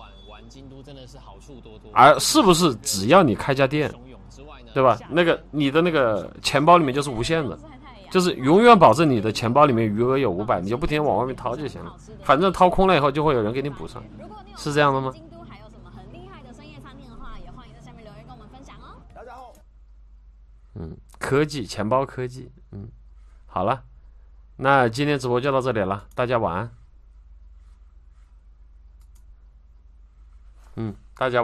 而是不是只要你开家店，对吧？那个你的那个钱包里面就是无限的，就是永远保证你的钱包里面余额有五百，你就不停地往外面掏就行了，反正掏空了以后就会有人给你补上，是这样的吗？嗯，科技，钱包科技，嗯，好了，那今天直播就到这里了，大家晚安。嗯。